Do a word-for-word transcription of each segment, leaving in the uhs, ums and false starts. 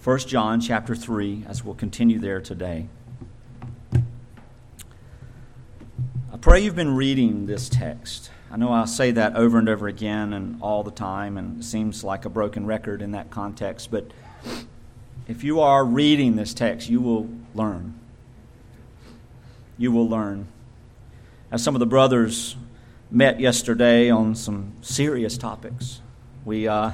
First John chapter three, as we'll continue there today. I pray you've been reading this text. I know I say that over and over again and all the time, and it seems like a broken record in that context, but if you are reading this text, you will learn. You will learn. As some of the brothers met yesterday on some serious topics, we uh,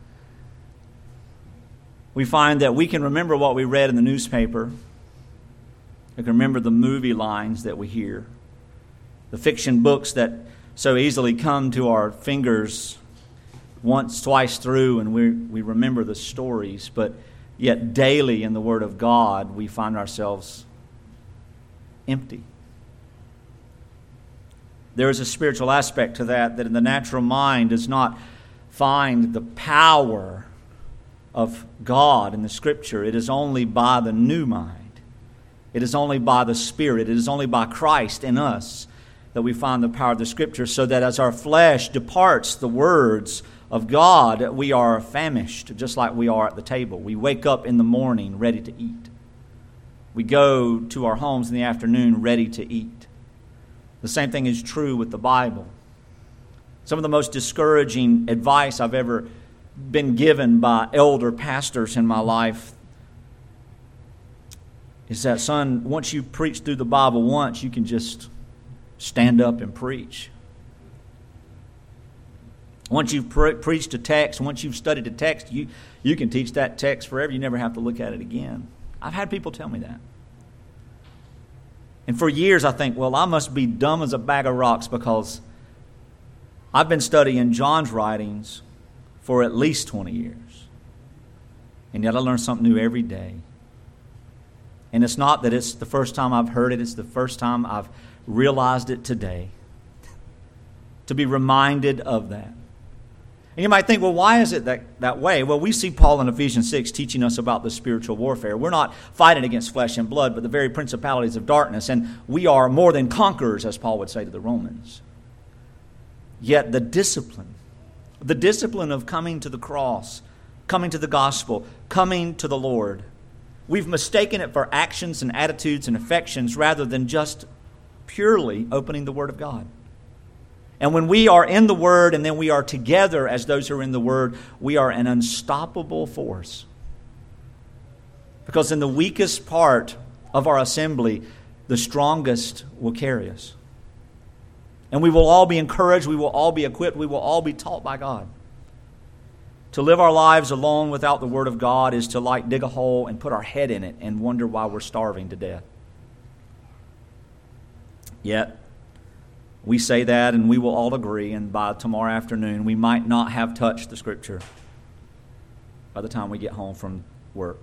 we find that we can remember what we read in the newspaper. We can remember the movie lines that we hear, the fiction books that so easily come to our fingers once, twice through, and we we remember the stories, but yet daily in the Word of God, we find ourselves empty. There is a spiritual aspect to that, that in the natural mind does not find the power of God in the Scripture. It is only by the new mind. It is only by the Spirit. It is only by Christ in us that we find the power of the Scripture, so that as our flesh departs the words of God, we are famished, just like we are at the table. We wake up in the morning ready to eat. We go to our homes in the afternoon ready to eat. The same thing is true with the Bible. Some of the most discouraging advice I've ever been given by elder pastors in my life is that, son, once you preach through the Bible once, you can just stand up and preach. Once you've pre- preached a text, once you've studied a text, you, you can teach that text forever. You never have to look at it again. I've had people tell me that. And for years I think, well, I must be dumb as a bag of rocks, because I've been studying John's writings for at least twenty years. And yet I learn something new every day. And it's not that it's the first time I've heard it, it's the first time I've realized it today. To be reminded of that. And you might think, well, why is it that, that way? Well, we see Paul in Ephesians six teaching us about the spiritual warfare. We're not fighting against flesh and blood, but the very principalities of darkness. And we are more than conquerors, as Paul would say to the Romans. Yet the discipline, the discipline of coming to the cross, coming to the gospel, coming to the Lord, we've mistaken it for actions and attitudes and affections rather than just purely opening the Word of God. And when we are in the Word and then we are together as those who are in the Word, we are an unstoppable force. Because in the weakest part of our assembly, the strongest will carry us. And we will all be encouraged, we will all be equipped, we will all be taught by God. To live our lives alone without the Word of God is to like dig a hole and put our head in it and wonder why we're starving to death. Yet, we say that and we will all agree, and by tomorrow afternoon we might not have touched the Scripture by the time we get home from work.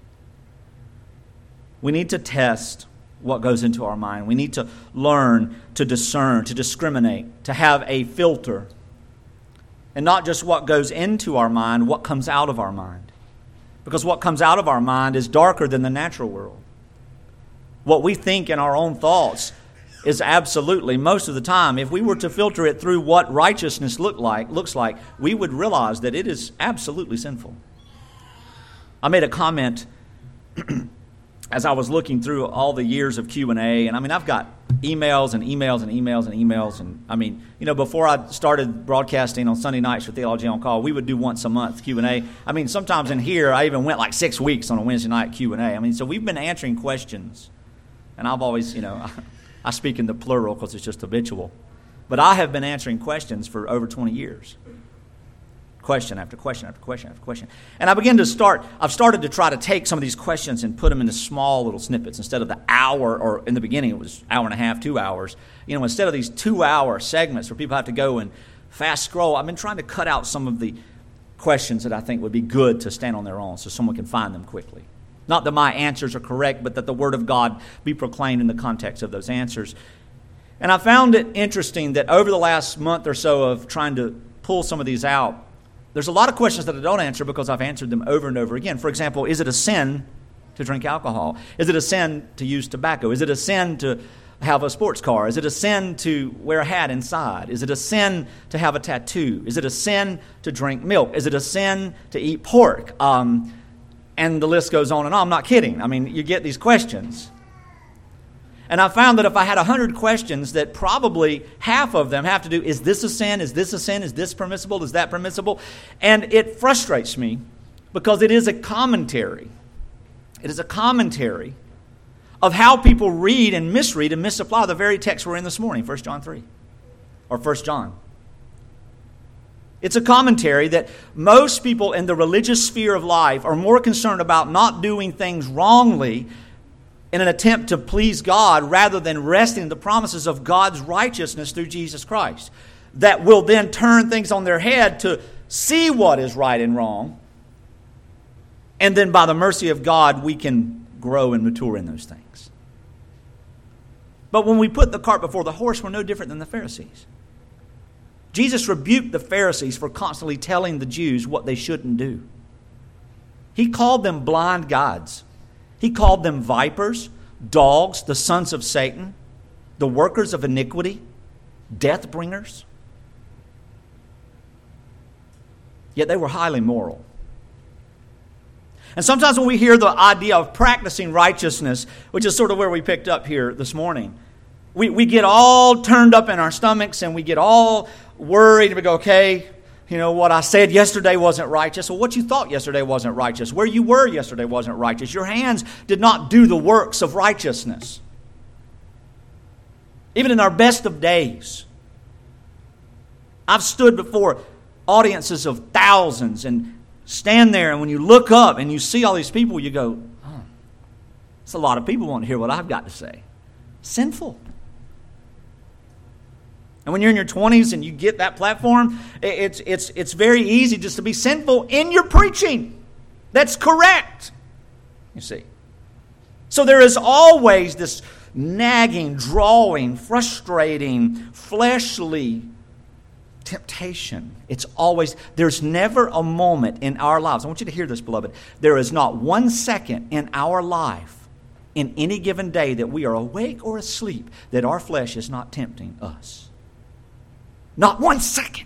We need to test what goes into our mind. We need to learn to discern, to discriminate, to have a filter. And not just what goes into our mind, what comes out of our mind. Because what comes out of our mind is darker than the natural world. What we think in our own thoughts is absolutely, most of the time, if we were to filter it through what righteousness look like, looks like, we would realize that it is absolutely sinful. I made a comment as I was looking through all the years of Q and A, and I mean, I've got emails and emails and emails and emails, and I mean, you know, before I started broadcasting on Sunday nights for Theology on Call, we would do once a month Q and A. I mean, sometimes in here, I even went like six weeks on a Wednesday night Q and A. I mean, so we've been answering questions, and I've always, you know, I speak in the plural because it's just habitual. But I have been answering questions for over twenty years. Question after question after question after question. And I begin to start, I've started to try to take some of these questions and put them into small little snippets instead of the hour, or in the beginning it was hour and a half, two hours. You know, instead of these two-hour segments where people have to go and fast scroll, I've been trying to cut out some of the questions that I think would be good to stand on their own so someone can find them quickly. Not that my answers are correct, but that the Word of God be proclaimed in the context of those answers. And I found it interesting that over the last month or so of trying to pull some of these out, there's a lot of questions that I don't answer because I've answered them over and over again. For example, is it a sin to drink alcohol? Is it a sin to use tobacco? Is it a sin to have a sports car? Is it a sin to wear a hat inside? Is it a sin to have a tattoo? Is it a sin to drink milk? Is it a sin to eat pork? Um... And the list goes on and on. I'm not kidding. I mean, you get these questions. And I found that if I had one hundred questions, that probably half of them have to do, is this a sin? Is this a sin? Is this permissible? Is that permissible? And it frustrates me because it is a commentary. It is a commentary of how people read and misread and misapply the very text we're in this morning, First John three, or First John. It's a commentary that most people in the religious sphere of life are more concerned about not doing things wrongly in an attempt to please God rather than resting in the promises of God's righteousness through Jesus Christ, that will then turn things on their head to see what is right and wrong, and then by the mercy of God we can grow and mature in those things. But when we put the cart before the horse, we're no different than the Pharisees. Jesus rebuked the Pharisees for constantly telling the Jews what they shouldn't do. He called them blind guides. He called them vipers, dogs, the sons of Satan, the workers of iniquity, death bringers. Yet they were highly moral. And sometimes when we hear the idea of practicing righteousness, which is sort of where we picked up here this morning, we, we get all turned up in our stomachs and we get all worried and we go, okay, you know, what I said yesterday wasn't righteous. Well, what you thought yesterday wasn't righteous. Where you were yesterday wasn't righteous. Your hands did not do the works of righteousness. Even in our best of days, I've stood before audiences of thousands and stand there, and when you look up and you see all these people, you go, oh, it's a lot of people want to hear what I've got to say. Sinful. And when you're in your twenties and you get that platform, it's, it's, it's very easy just to be sinful in your preaching. That's correct. You see. So there is always this nagging, drawing, frustrating, fleshly temptation. It's always, there's never a moment in our lives. I want you to hear this, beloved. There is not one second in our life, in any given day, that we are awake or asleep, that our flesh is not tempting us. Not one second.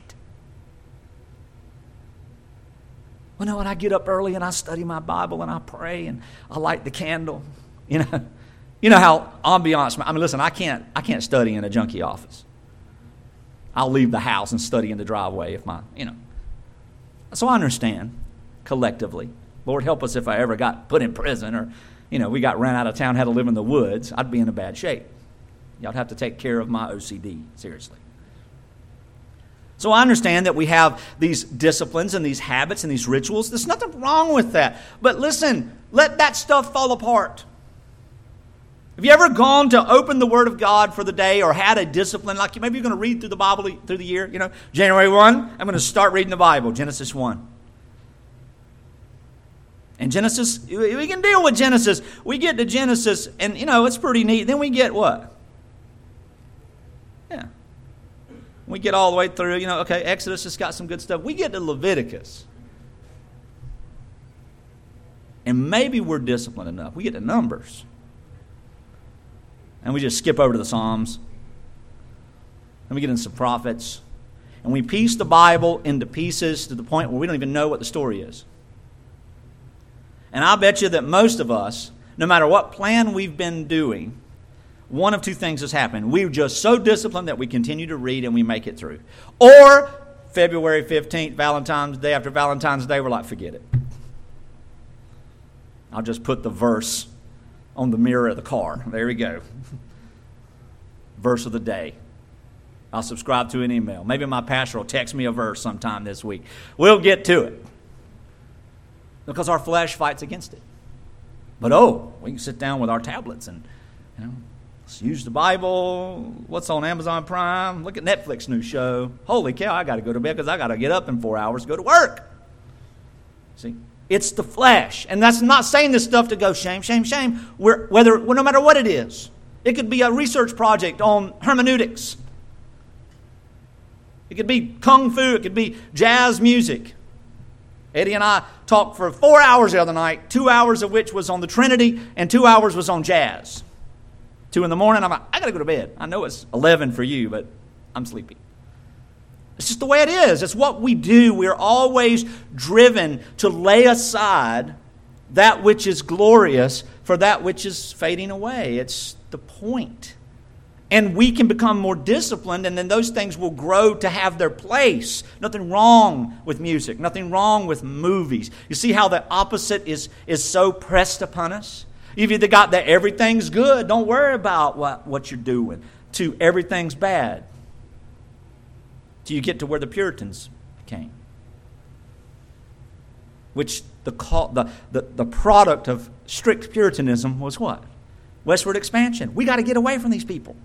Well, no, when I get up early and I study my Bible and I pray and I light the candle, you know, you know how ambiance. I mean, listen, I can't, I can't study in a junkie office. I'll leave the house and study in the driveway if my, you know. So I understand collectively. Lord, help us if I ever got put in prison or, you know, we got ran out of town, had to live in the woods. I'd be in a bad shape. Y'all have to take care of my O C D, seriously. So I understand that we have these disciplines and these habits and these rituals. There's nothing wrong with that. But listen, let that stuff fall apart. Have you ever gone to open the Word of God for the day or had a discipline? Like maybe you're going to read through the Bible through the year. You know, January first, I'm going to start reading the Bible, Genesis one. And Genesis, we can deal with Genesis. We get to Genesis and, you know, it's pretty neat. Then we get what? Yeah. We get all the way through, you know, okay, Exodus has got some good stuff. We get to Leviticus. And maybe we're disciplined enough. We get to Numbers. And we just skip over to the Psalms. And we get into some prophets. And we piece the Bible into pieces to the point where we don't even know what the story is. And I bet you that most of us, no matter what plan we've been doing, one of two things has happened. We're just so disciplined that we continue to read and we make it through. Or February fifteenth, Valentine's Day, after Valentine's Day, we're like, forget it. I'll just put the verse on the mirror of the car. There we go. Verse of the day. I'll subscribe to an email. Maybe my pastor will text me a verse sometime this week. We'll get to it. Because our flesh fights against it. But oh, we can sit down with our tablets and, you know, let's use the Bible. What's on Amazon Prime? Look at Netflix new show. Holy cow, I got to go to bed because I got to get up in four hours to go to work. See? It's the flesh. And that's not saying this stuff to go shame, shame, shame. We're, whether, well, no matter what it is. It could be a research project on hermeneutics. It could be kung fu. It could be jazz music. Eddie and I talked for four hours the other night, two hours of which was on the Trinity and two hours was on jazz. Two in the morning, I'm like, I got to go to bed. I know it's eleven for you, but I'm sleepy. It's just the way it is. It's what we do. We're always driven to lay aside that which is glorious for that which is fading away. It's the point. And we can become more disciplined, and then those things will grow to have their place. Nothing wrong with music. Nothing wrong with movies. You see how the opposite is, is so pressed upon us? You've either got that everything's good, don't worry about what, what you're doing, to everything's bad. Till you get to where the Puritans came. Which the, the, the, the product of strict Puritanism was what? Westward expansion. We got to get away from these people.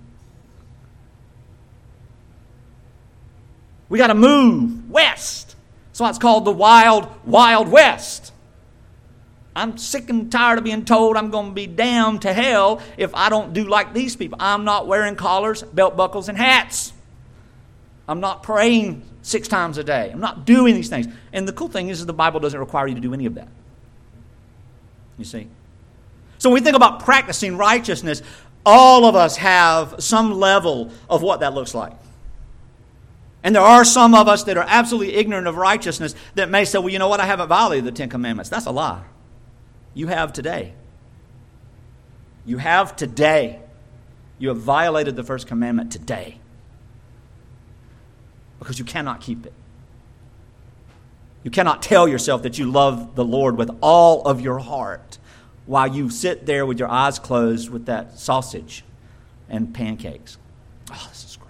We got to move west. That's why it's called the Wild, Wild West. I'm sick and tired of being told I'm going to be damned to hell if I don't do like these people. I'm not wearing collars, belt buckles, and hats. I'm not praying six times a day. I'm not doing these things. And the cool thing is, is the Bible doesn't require you to do any of that. You see? So when we think about practicing righteousness, all of us have some level of what that looks like. And there are some of us that are absolutely ignorant of righteousness that may say, well, you know what, I haven't violated the Ten Commandments. That's a lie. You have today. You have today. You have violated the first commandment today. Because you cannot keep it. You cannot tell yourself that you love the Lord with all of your heart while you sit there with your eyes closed with that sausage and pancakes. Oh, this is great.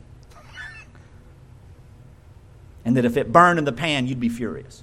And that if it burned in the pan, you'd be furious.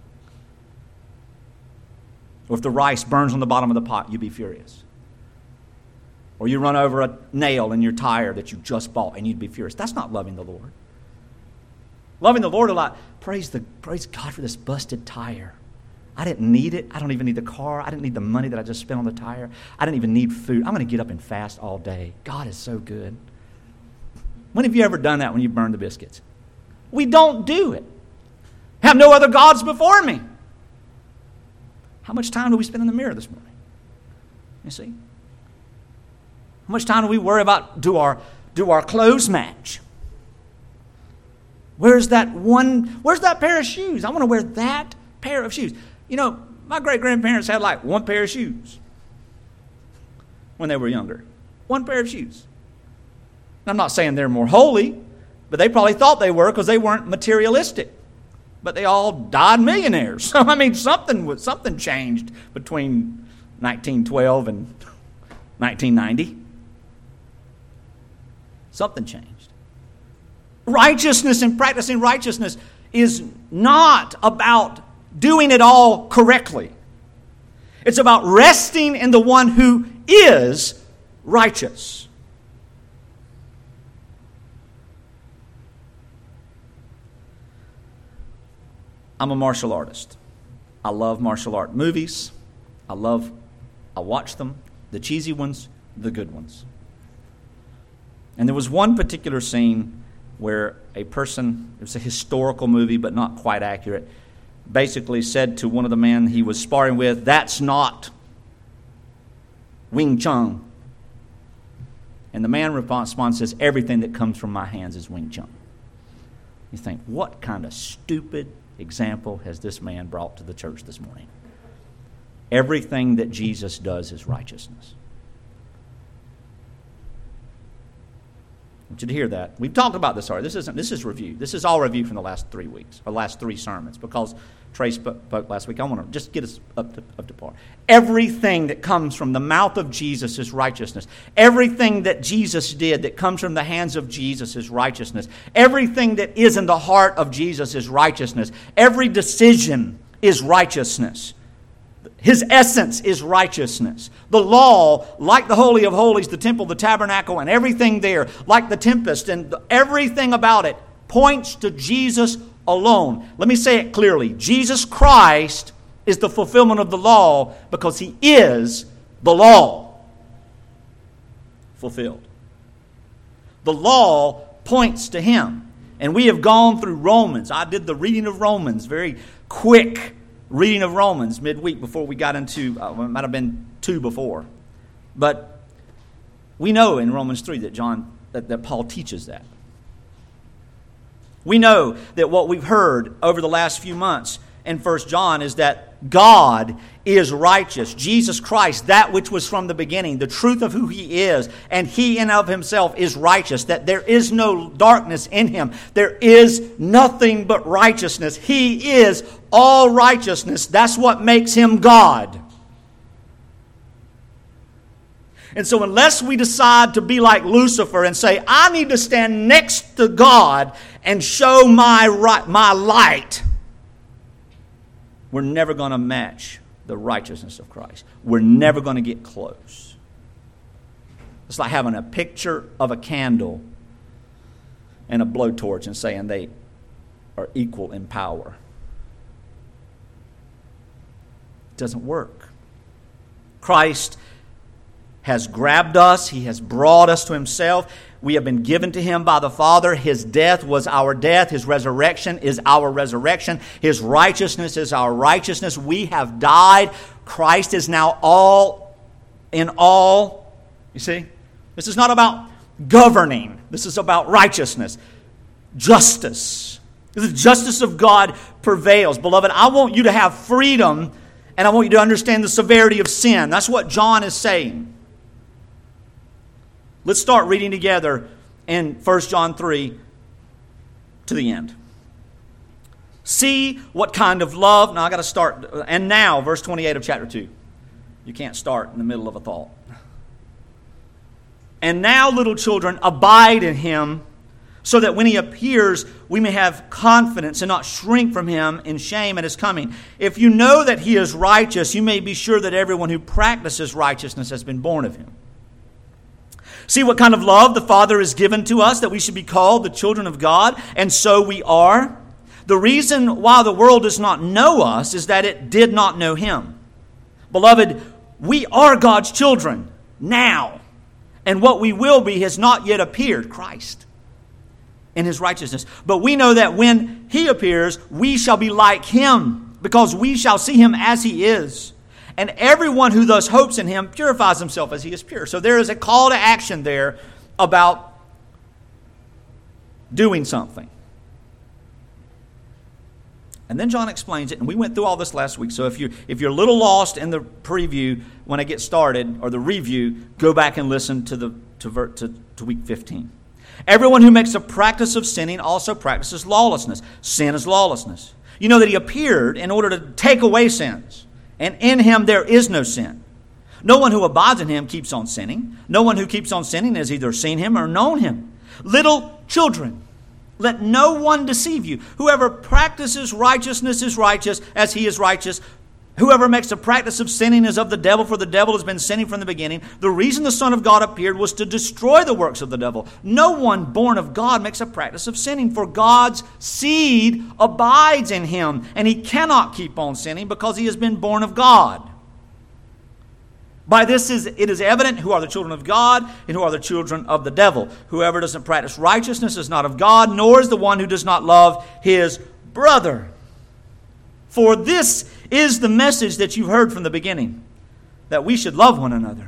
Or if the rice burns on the bottom of the pot, you'd be furious. Or you run over a nail in your tire that you just bought and you'd be furious. That's not loving the Lord. Loving the Lord a lot. Praise the praise God for this busted tire. I didn't need it. I don't even need the car. I didn't need the money that I just spent on the tire. I didn't even need food. I'm going to get up and fast all day. God is so good. When have you ever done that when you burned the biscuits? We don't do it. Have no other gods before me. How much time do we spend in the mirror this morning? You see? How much time do we worry about do our do our clothes match? Where's that one, where's that pair of shoes? I want to wear that pair of shoes. You know, my great-grandparents had like one pair of shoes when they were younger. One pair of shoes. I'm not saying they're more holy, but they probably thought they were because they weren't materialistic. But they all died millionaires. So, I mean, something was, something changed between nineteen twelve and nineteen ninety. Something changed. Righteousness and practicing righteousness is not about doing it all correctly. It's about resting in the one who is righteous. I'm a martial artist. I love martial art movies. I love, I watch them, the cheesy ones, the good ones. And there was one particular scene where a person, it was a historical movie but not quite accurate, basically said to one of the men he was sparring with, "That's not Wing Chun." And the man responds, says, "Everything that comes from my hands is Wing Chun." You think, what kind of stupid example has this man brought to the church this morning? Everything that Jesus does is righteousness. I want you to hear that. We've talked about this already. This isn't. This is review. This is all review from the last three weeks, or last three sermons, because Trey spoke last week. I want to just get us up to, up to par. Everything that comes from the mouth of Jesus is righteousness. Everything that Jesus did that comes from the hands of Jesus is righteousness. Everything that is in the heart of Jesus is righteousness. Every decision is righteousness. His essence is righteousness. The law, like the Holy of Holies, the temple, the tabernacle, and everything there, like the tempest, and everything about it, points to Jesus alone. Let me say it clearly. Jesus Christ is the fulfillment of the law because He is the law fulfilled. The law points to Him. And we have gone through Romans. I did the reading of Romans, very quick reading of Romans midweek before we got into, uh, it might have been two before. But we know in Romans three that John, that, that Paul teaches that. We know that what we've heard over the last few months in First John is that God is righteous. Jesus Christ, that which was from the beginning, the truth of who He is, and He in of Himself is righteous, that there is no darkness in Him. There is nothing but righteousness. He is all righteousness. That's what makes Him God. And so unless we decide to be like Lucifer and say, I need to stand next to God and show my right, my light, we're never going to match the righteousness of Christ. We're never going to get close. It's like having a picture of a candle and a blowtorch and saying they are equal in power. It doesn't work. Christ has grabbed us. He has brought us to Himself. We have been given to Him by the Father. His death was our death. His resurrection is our resurrection. His righteousness is our righteousness. We have died. Christ is now all in all. You see? This is not about governing. This is about righteousness. Justice. The justice of God prevails. Beloved, I want you to have freedom, and I want you to understand the severity of sin. That's what John is saying. Let's start reading together in First John three to the end. See what kind of love. Now I got to start. And now, verse twenty-eight of chapter two. You can't start in the middle of a thought. And now, little children, abide in Him, so that when He appears, we may have confidence and not shrink from Him in shame at His coming. If you know that He is righteous, you may be sure that everyone who practices righteousness has been born of Him. See what kind of love the Father has given to us, that we should be called the children of God, and so we are. The reason why the world does not know us is that it did not know Him. Beloved, we are God's children now, and what we will be has not yet appeared, Christ, in His righteousness. But we know that when He appears, we shall be like Him, because we shall see Him as He is. And everyone who thus hopes in Him purifies himself as He is pure. So there is a call to action there about doing something. And then John explains it, and we went through all this last week. So if you're, if you're a little lost in the preview when I get started, or the review, go back and listen to, the, to, to, to week fifteen. Everyone who makes a practice of sinning also practices lawlessness. Sin is lawlessness. You know that He appeared in order to take away sins. And in Him there is no sin. No one who abides in Him keeps on sinning. No one who keeps on sinning has either seen Him or known Him. Little children, let no one deceive you. Whoever practices righteousness is righteous as He is righteous. Whoever makes a practice of sinning is of the devil, for the devil has been sinning from the beginning. The reason the Son of God appeared was to destroy the works of the devil. No one born of God makes a practice of sinning, for God's seed abides in him, and he cannot keep on sinning because he has been born of God. By this is it is evident who are the children of God and who are the children of the devil. Whoever doesn't practice righteousness is not of God, nor is the one who does not love his brother. For this is the message that you've heard from the beginning, that we should love one another.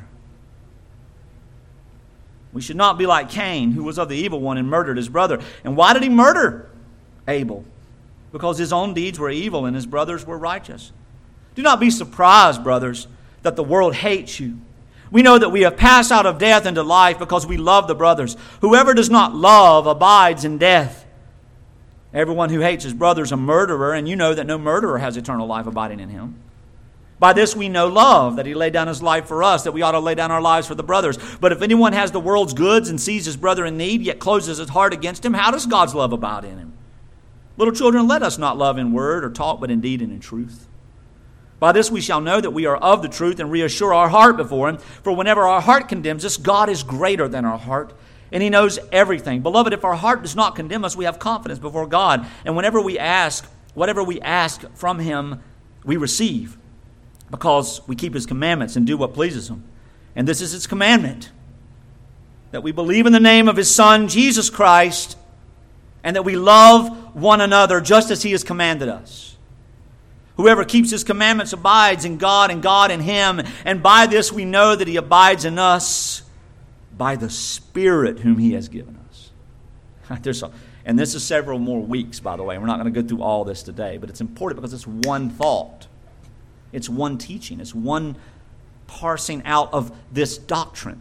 We should not be like Cain, who was of the evil one and murdered his brother. And why did he murder Abel? Because his own deeds were evil and his brothers were righteous. Do not be surprised, brothers, that the world hates you. We know that we have passed out of death into life because we love the brothers. Whoever does not love abides in death. Everyone who hates his brother is a murderer, and you know that no murderer has eternal life abiding in him. By this we know love, that he laid down his life for us, that we ought to lay down our lives for the brothers. But if anyone has the world's goods and sees his brother in need, yet closes his heart against him, how does God's love abide in him? Little children, let us not love in word or talk, but in deed and in truth. By this we shall know that we are of the truth and reassure our heart before him. For whenever our heart condemns us, God is greater than our heart, and he knows everything. Beloved, if our heart does not condemn us, we have confidence before God. And whenever we ask, whatever we ask from him, we receive, because we keep his commandments and do what pleases him. And this is his commandment, that we believe in the name of his Son, Jesus Christ, and that we love one another just as he has commanded us. Whoever keeps his commandments abides in God, and God in him. And by this we know that he abides in us, by the Spirit whom he has given us. There's a, And this is several more weeks, by the way. We're not going to go through all this today, but it's important because it's one thought. It's one teaching. It's one parsing out of this doctrine.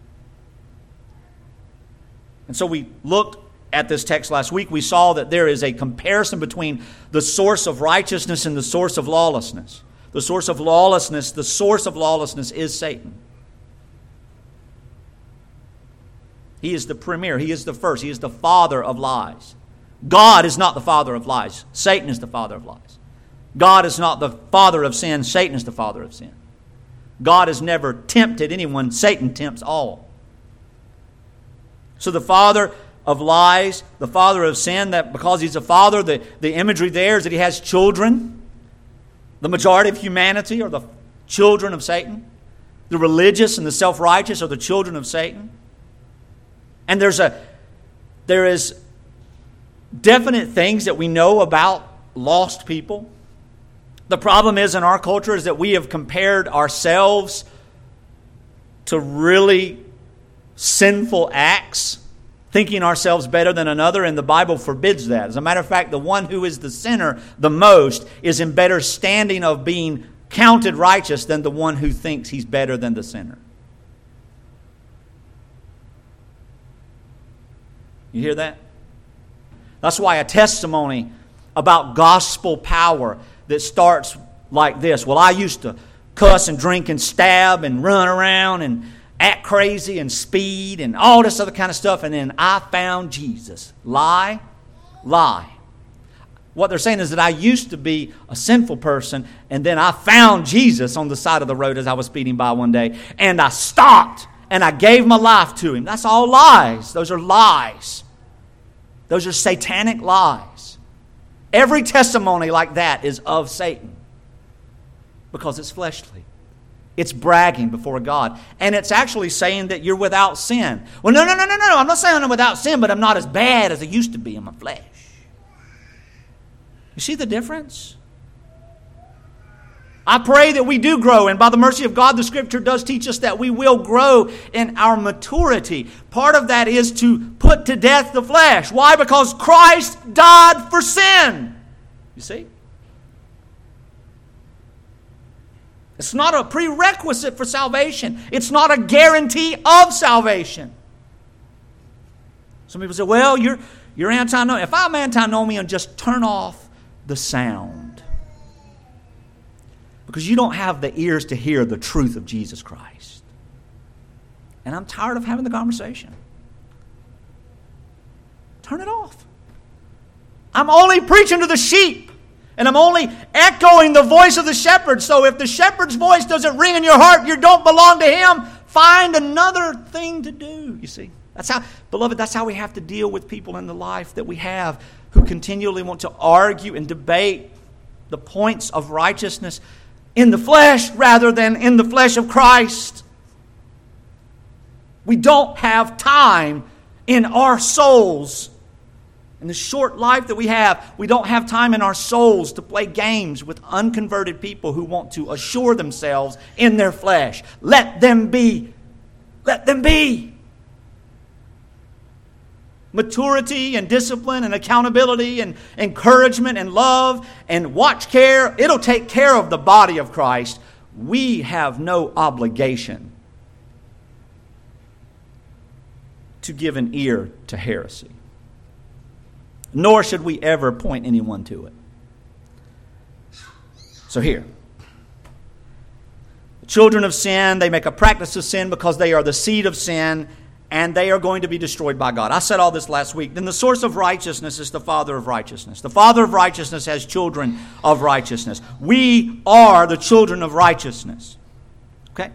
And so we looked at this text last week. We saw that there is a comparison between the source of righteousness and the source of lawlessness. The source of lawlessness, the source of lawlessness is Satan. He is the premier. He is the first. He is the father of lies. God is not the father of lies. Satan is the father of lies. God is not the father of sin. Satan is the father of sin. God has never tempted anyone. Satan tempts all. So the father of lies, the father of sin, that because he's a father, the, the imagery there is that he has children. The majority of humanity are the children of Satan. The religious and the self-righteous are the children of Satan. And there's a there is definite things that we know about lost people. The problem is in our culture is that we have compared ourselves to really sinful acts, thinking ourselves better than another, and the Bible forbids that. As a matter of fact, the one who is the sinner the most is in better standing of being counted righteous than the one who thinks he's better than the sinner. You hear that? That's why a testimony about gospel power that starts like this. Well, I used to cuss and drink and stab and run around and act crazy and speed and all this other kind of stuff, and then I found Jesus. Lie, lie. What they're saying is that I used to be a sinful person, and then I found Jesus on the side of the road as I was speeding by one day, and I stopped and I gave my life to Him. That's all lies. Those are lies. Those are satanic lies. Every testimony like that is of Satan because it's fleshly. It's bragging before God. And it's actually saying that you're without sin. Well, no, no, no, no, no. I'm not saying I'm without sin, but I'm not as bad as I used to be in my flesh. You see the difference? I pray that we do grow, and by the mercy of God, the Scripture does teach us that we will grow in our maturity. Part of that is to put to death the flesh. Why? Because Christ died for sin. You see? It's not a prerequisite for salvation. It's not a guarantee of salvation. Some people say, well, you're, you're antinomian. If I'm antinomian, just turn off the sound. Because you don't have the ears to hear the truth of Jesus Christ. And I'm tired of having the conversation. Turn it off. I'm only preaching to the sheep. And I'm only echoing the voice of the shepherd. So if the shepherd's voice doesn't ring in your heart, you don't belong to him. Find another thing to do. You see, that's how, beloved, that's how we have to deal with people in the life that we have who continually want to argue and debate the points of righteousness in the flesh rather than in the flesh of Christ. We don't have time in our souls. In the short life that we have, we don't have time in our souls to play games with unconverted people who want to assure themselves in their flesh. Let them be. Let them be. Maturity and discipline and accountability and encouragement and love and watch care, it'll take care of the body of Christ. We have no obligation to give an ear to heresy. Nor should we ever point anyone to it. So here, the children of sin, they make a practice of sin because they are the seed of sin, and they are going to be destroyed by God. I said all this last week. Then the source of righteousness is the Father of righteousness. The Father of righteousness has children of righteousness. We are the children of righteousness. Okay?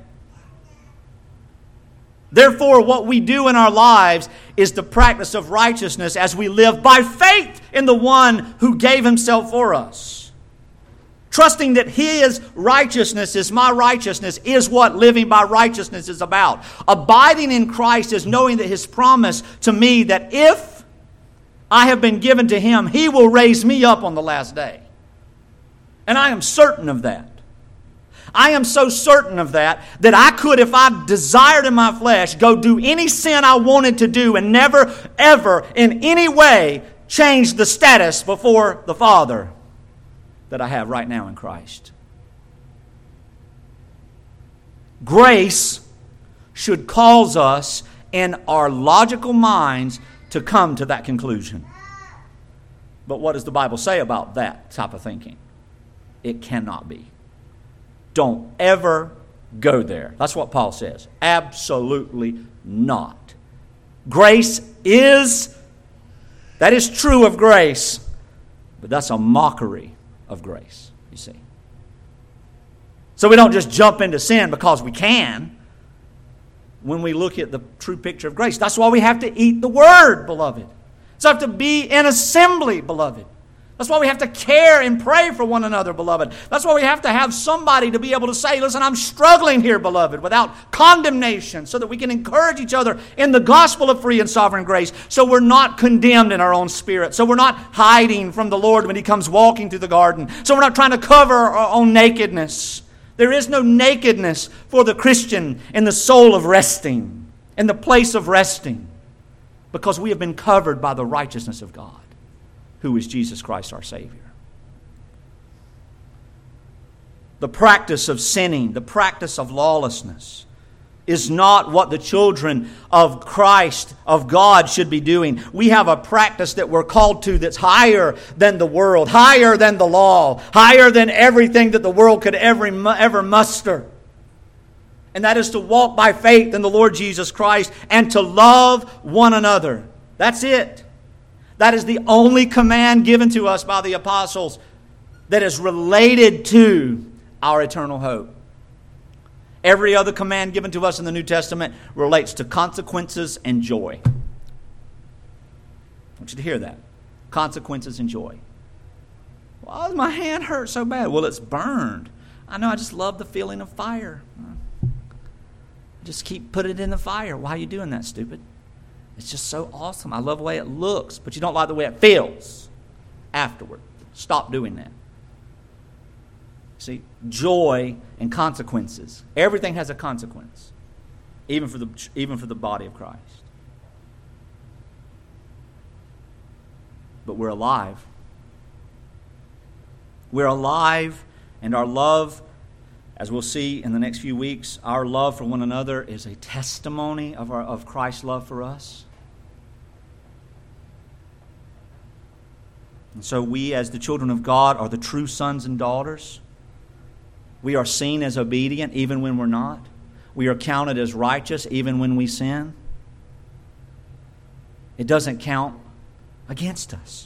Therefore, what we do in our lives is the practice of righteousness as we live by faith in the one who gave himself for us. Trusting that his righteousness is my righteousness is what living by righteousness is about. Abiding in Christ is knowing that his promise to me that if I have been given to him, he will raise me up on the last day. And I am certain of that. I am so certain of that that I could, if I desired in my flesh, go do any sin I wanted to do and never, ever, in any way change the status before the Father that I have right now in Christ. Grace should cause us in our logical minds to come to that conclusion. But what does the Bible say about that type of thinking? It cannot be. Don't ever go there. That's what Paul says. Absolutely not. Grace is, that is true of grace, but that's a mockery of grace, you see. So we don't just jump into sin because we can when we look at the true picture of grace. That's why we have to eat the Word, beloved. So we have to be in assembly, beloved. That's why we have to care and pray for one another, beloved. That's why we have to have somebody to be able to say, listen, I'm struggling here, beloved, without condemnation, so that we can encourage each other in the gospel of free and sovereign grace, so we're not condemned in our own spirit, so we're not hiding from the Lord when He comes walking through the garden, so we're not trying to cover our own nakedness. There is no nakedness for the Christian in the soul of resting, in the place of resting, because we have been covered by the righteousness of God, who is Jesus Christ our Savior. The practice of sinning, the practice of lawlessness, is not what the children of Christ, of God, should be doing. We have a practice that we're called to that's higher than the world, higher than the law, higher than everything that the world could ever, ever muster. And that is to walk by faith in the Lord Jesus Christ and to love one another. That's it. That is the only command given to us by the apostles that is related to our eternal hope. Every other command given to us in the New Testament relates to consequences and joy. I want you to hear that. Consequences and joy. Well, my hand hurts so bad. Well, it's burned. I know, I just love the feeling of fire. Just keep putting it in the fire. Why are you doing that, stupid? It's just so awesome. I love the way it looks, but you don't like the way it feels afterward. Stop doing that. See, joy and consequences. Everything has a consequence, even for the even for the body of Christ. But we're alive. We're alive, and our love, as we'll see in the next few weeks, our love for one another is a testimony of our of Christ's love for us. And so we, as the children of God, are the true sons and daughters. We are seen as obedient even when we're not. We are counted as righteous even when we sin. It doesn't count against us.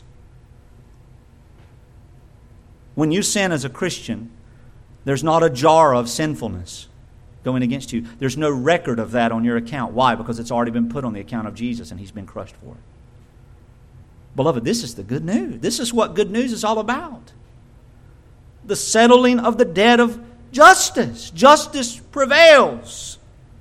When you sin as a Christian, there's not a jar of sinfulness going against you. There's no record of that on your account. Why? Because it's already been put on the account of Jesus and He's been crushed for it. Beloved, this is the good news. This is what good news is all about. The settling of the debt of justice. Justice prevails.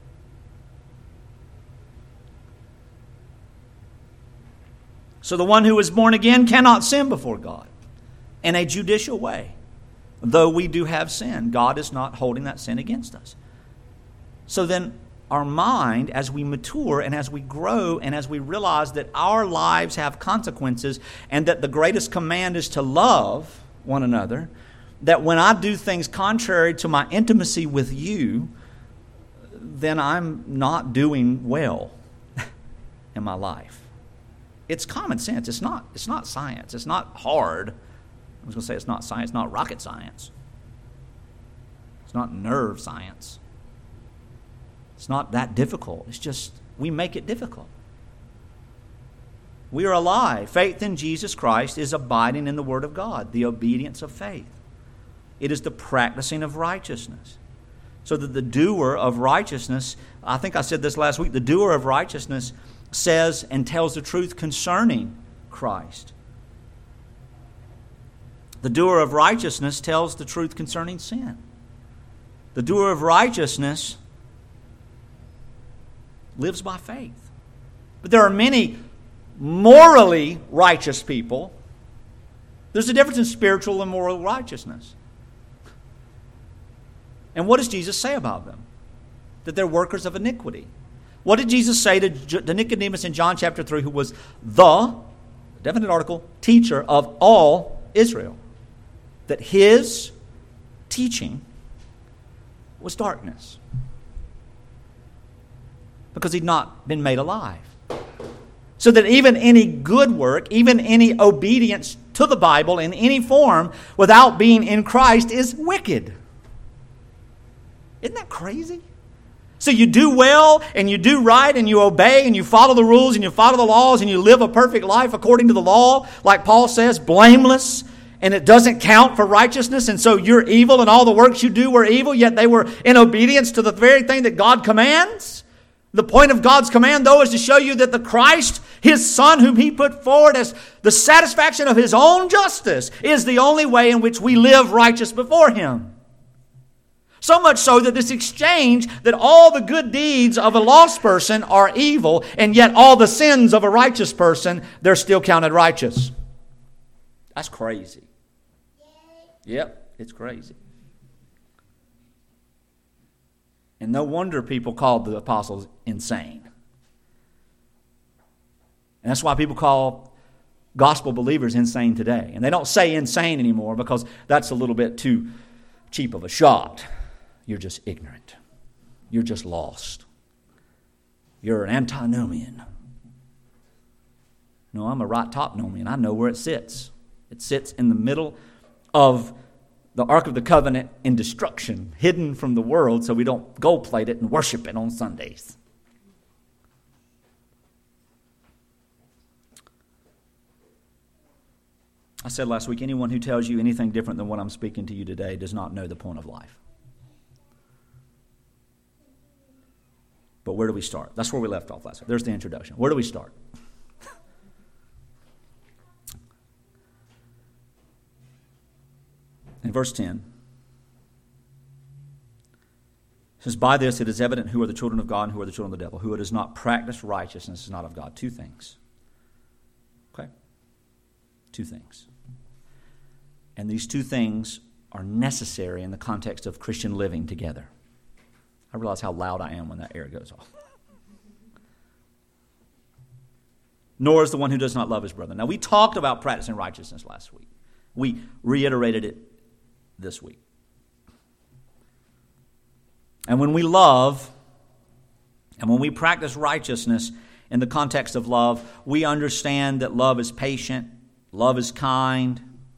So the one who is born again cannot sin before God in a judicial way. Though we do have sin, God is not holding that sin against us. So then our mind, as we mature and as we grow and as we realize that our lives have consequences and that the greatest command is to love one another, that when I do things contrary to my intimacy with you, then I'm not doing well in my life. It's common sense. It's not, it's not science. It's not hard. I was going to say it's not science, it's not rocket science. It's not nerve science. It's not that difficult. It's just we make it difficult. We are alive. Faith in Jesus Christ is abiding in the Word of God, the obedience of faith. It is the practicing of righteousness. So that the doer of righteousness, I think I said this last week, the doer of righteousness says and tells the truth concerning Christ. The doer of righteousness tells the truth concerning sin. The doer of righteousness lives by faith. But there are many morally righteous people. There's a difference in spiritual and moral righteousness. And what does Jesus say about them? That they're workers of iniquity. What did Jesus say to Nicodemus in John chapter three, who was the definite article, teacher of all Israel. That his teaching was darkness. Because he'd not been made alive. So that even any good work, even any obedience to the Bible in any form without being in Christ is wicked. Isn't that crazy? So you do well and you do right and you obey and you follow the rules and you follow the laws and you live a perfect life according to the law, like Paul says, blameless, and it doesn't count for righteousness, and so you're evil and all the works you do were evil, yet they were in obedience to the very thing that God commands. The point of God's command, though, is to show you that the Christ, His Son, whom He put forward as the satisfaction of His own justice, is the only way in which we live righteous before Him. So much so that this exchange, that all the good deeds of a lost person are evil, and yet all the sins of a righteous person, they're still counted righteous. That's crazy. Yep, it's crazy. And no wonder people called the apostles insane. And that's why people call gospel believers insane today. And they don't say insane anymore because that's a little bit too cheap of a shot. You're just ignorant. You're just lost. You're an antinomian. No, I'm a right top nomian. I know where it sits. It sits in the middle of the Ark of the Covenant in destruction, hidden from the world so we don't gold plate it and worship it on Sundays. I said last week, anyone who tells you anything different than what I'm speaking to you today does not know the point of life. But where do we start? That's where we left off last week. There's the introduction. Where do we start? In verse ten, it says, by this it is evident who are the children of God and who are the children of the devil. Who does not practice righteousness is not of God. Two things. Okay? Two things. And these two things are necessary in the context of Christian living together. I realize how loud I am when that air goes off. Nor is the one who does not love his brother. Now, we talked about practicing righteousness last week. We reiterated it this week. And when we love, and when we practice righteousness in the context of love, we understand that love is patient, love is kind,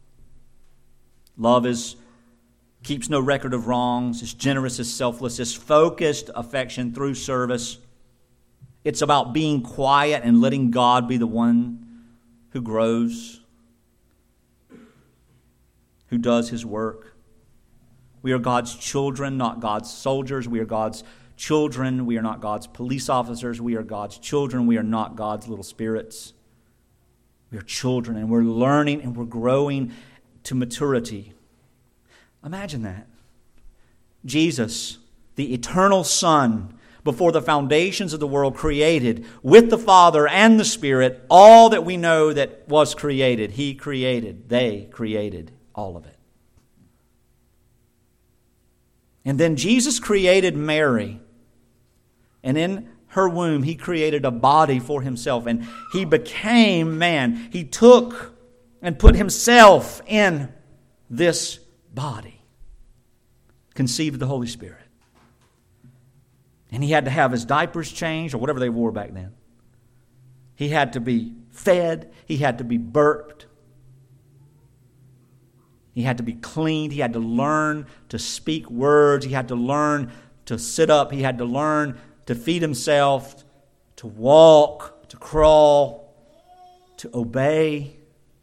love is keeps no record of wrongs, is generous, is selfless, is focused affection through service. It's about being quiet and letting God be the one who grows, who does His work. We are God's children, not God's soldiers. We are God's children. We are not God's police officers. We are God's children. We are not God's little spirits. We are children, and we're learning and we're growing to maturity. Imagine that. Jesus, the eternal Son, before the foundations of the world, created with the Father and the Spirit all that we know that was created. He created. They created all of it. And then Jesus created Mary. And in her womb, He created a body for Himself. And He became man. He took and put Himself in this body. Conceived of the Holy Spirit. And He had to have His diapers changed, or whatever they wore back then. He had to be fed. He had to be burped. He had to be cleaned. He had to learn to speak words. He had to learn to sit up. He had to learn to feed himself, to walk, to crawl, to obey.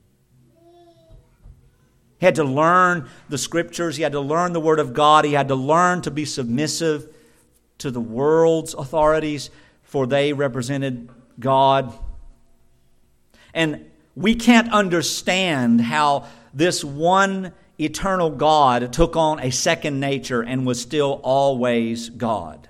He had to learn the Scriptures. He had to learn the Word of God. He had to learn to be submissive to the world's authorities, for they represented God. And we can't understand how this one eternal God took on a second nature and was still always God.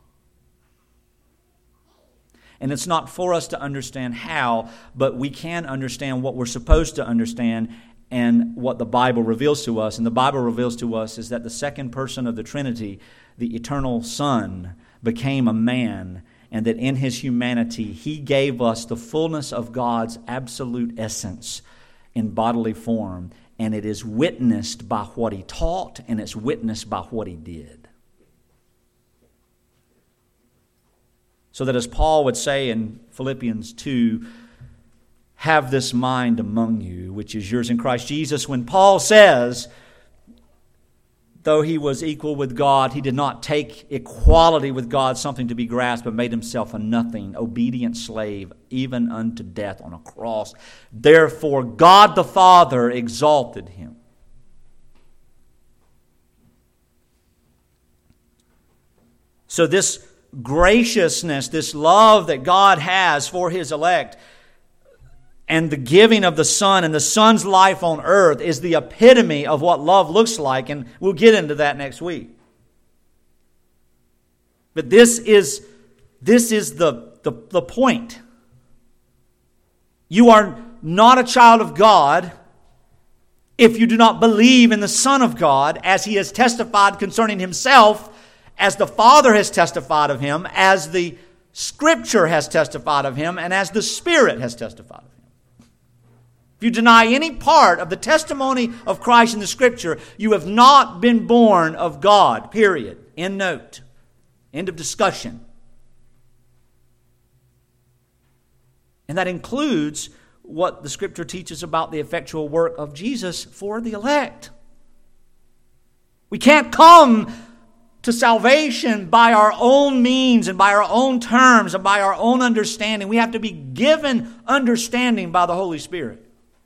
And it's not for us to understand how, but we can understand what we're supposed to understand and what the Bible reveals to us. And the Bible reveals to us is that the second person of the Trinity, the eternal Son, became a man and that in His humanity He gave us the fullness of God's absolute essence in bodily form, and it is witnessed by what He taught, and it's witnessed by what He did. So that, as Paul would say in Philippians two, have this mind among you, which is yours in Christ Jesus. When Paul says, though He was equal with God, He did not take equality with God something to be grasped, but made Himself a nothing, obedient slave, even unto death on a cross. Therefore God the Father exalted Him. So this graciousness, this love that God has for His elect, and the giving of the Son and the Son's life on earth is the epitome of what love looks like, and we'll get into that next week. But this is, this is the, the, the point. You are not a child of God if you do not believe in the Son of God, as He has testified concerning Himself, as the Father has testified of Him, as the Scripture has testified of Him, and as the Spirit has testified of Him. If you deny any part of the testimony of Christ in the Scripture, you have not been born of God, period. End note. End of discussion. And that includes what the Scripture teaches about the effectual work of Jesus for the elect. We can't come to salvation by our own means and by our own terms and by our own understanding. We have to be given understanding by the Holy Spirit.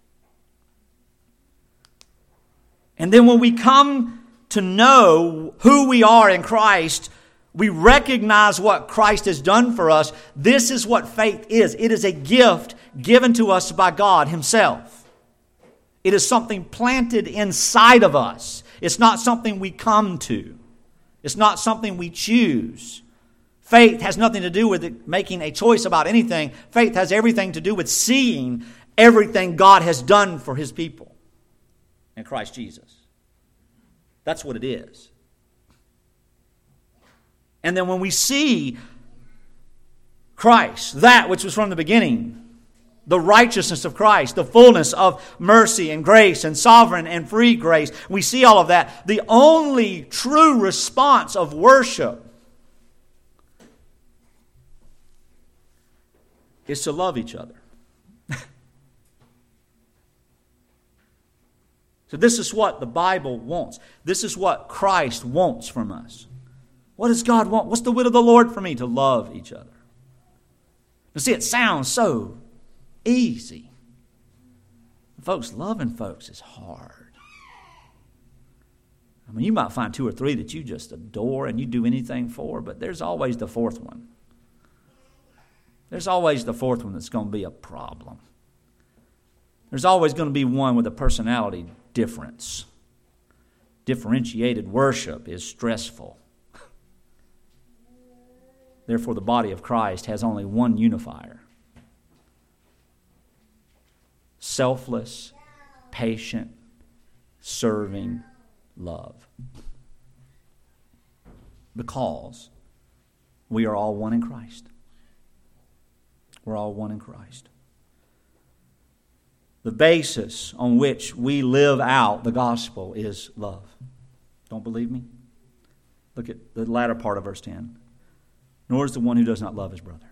And then when we come to know who we are in Christ, we recognize what Christ has done for us. This is what faith is. It is a gift given to us by God Himself. It is something planted inside of us. It's not something we come to. It's not something we choose. Faith has nothing to do with it making a choice about anything. Faith has everything to do with seeing everything God has done for His people in Christ Jesus. That's what it is. And then when we see Christ, that which was from the beginning, the righteousness of Christ, the fullness of mercy and grace and sovereign and free grace, we see all of that. The only true response of worship is to love each other. So this is what the Bible wants. This is what Christ wants from us. What does God want? What's the will of the Lord for me? To love each other. You see, it sounds so easy. Folks, loving folks is hard. I mean, you might find two or three that you just adore and you do anything for, but there's always the fourth one. There's always the fourth one that's going to be a problem. There's always going to be one with a personality difference. Differentiated worship is stressful. Therefore, the body of Christ has only one unifier. Selfless, patient, serving love. Because we are all one in Christ. We're all one in Christ. The basis on which we live out the gospel is love. Don't believe me? Look at the latter part of verse ten. Nor is the one who does not love his brother.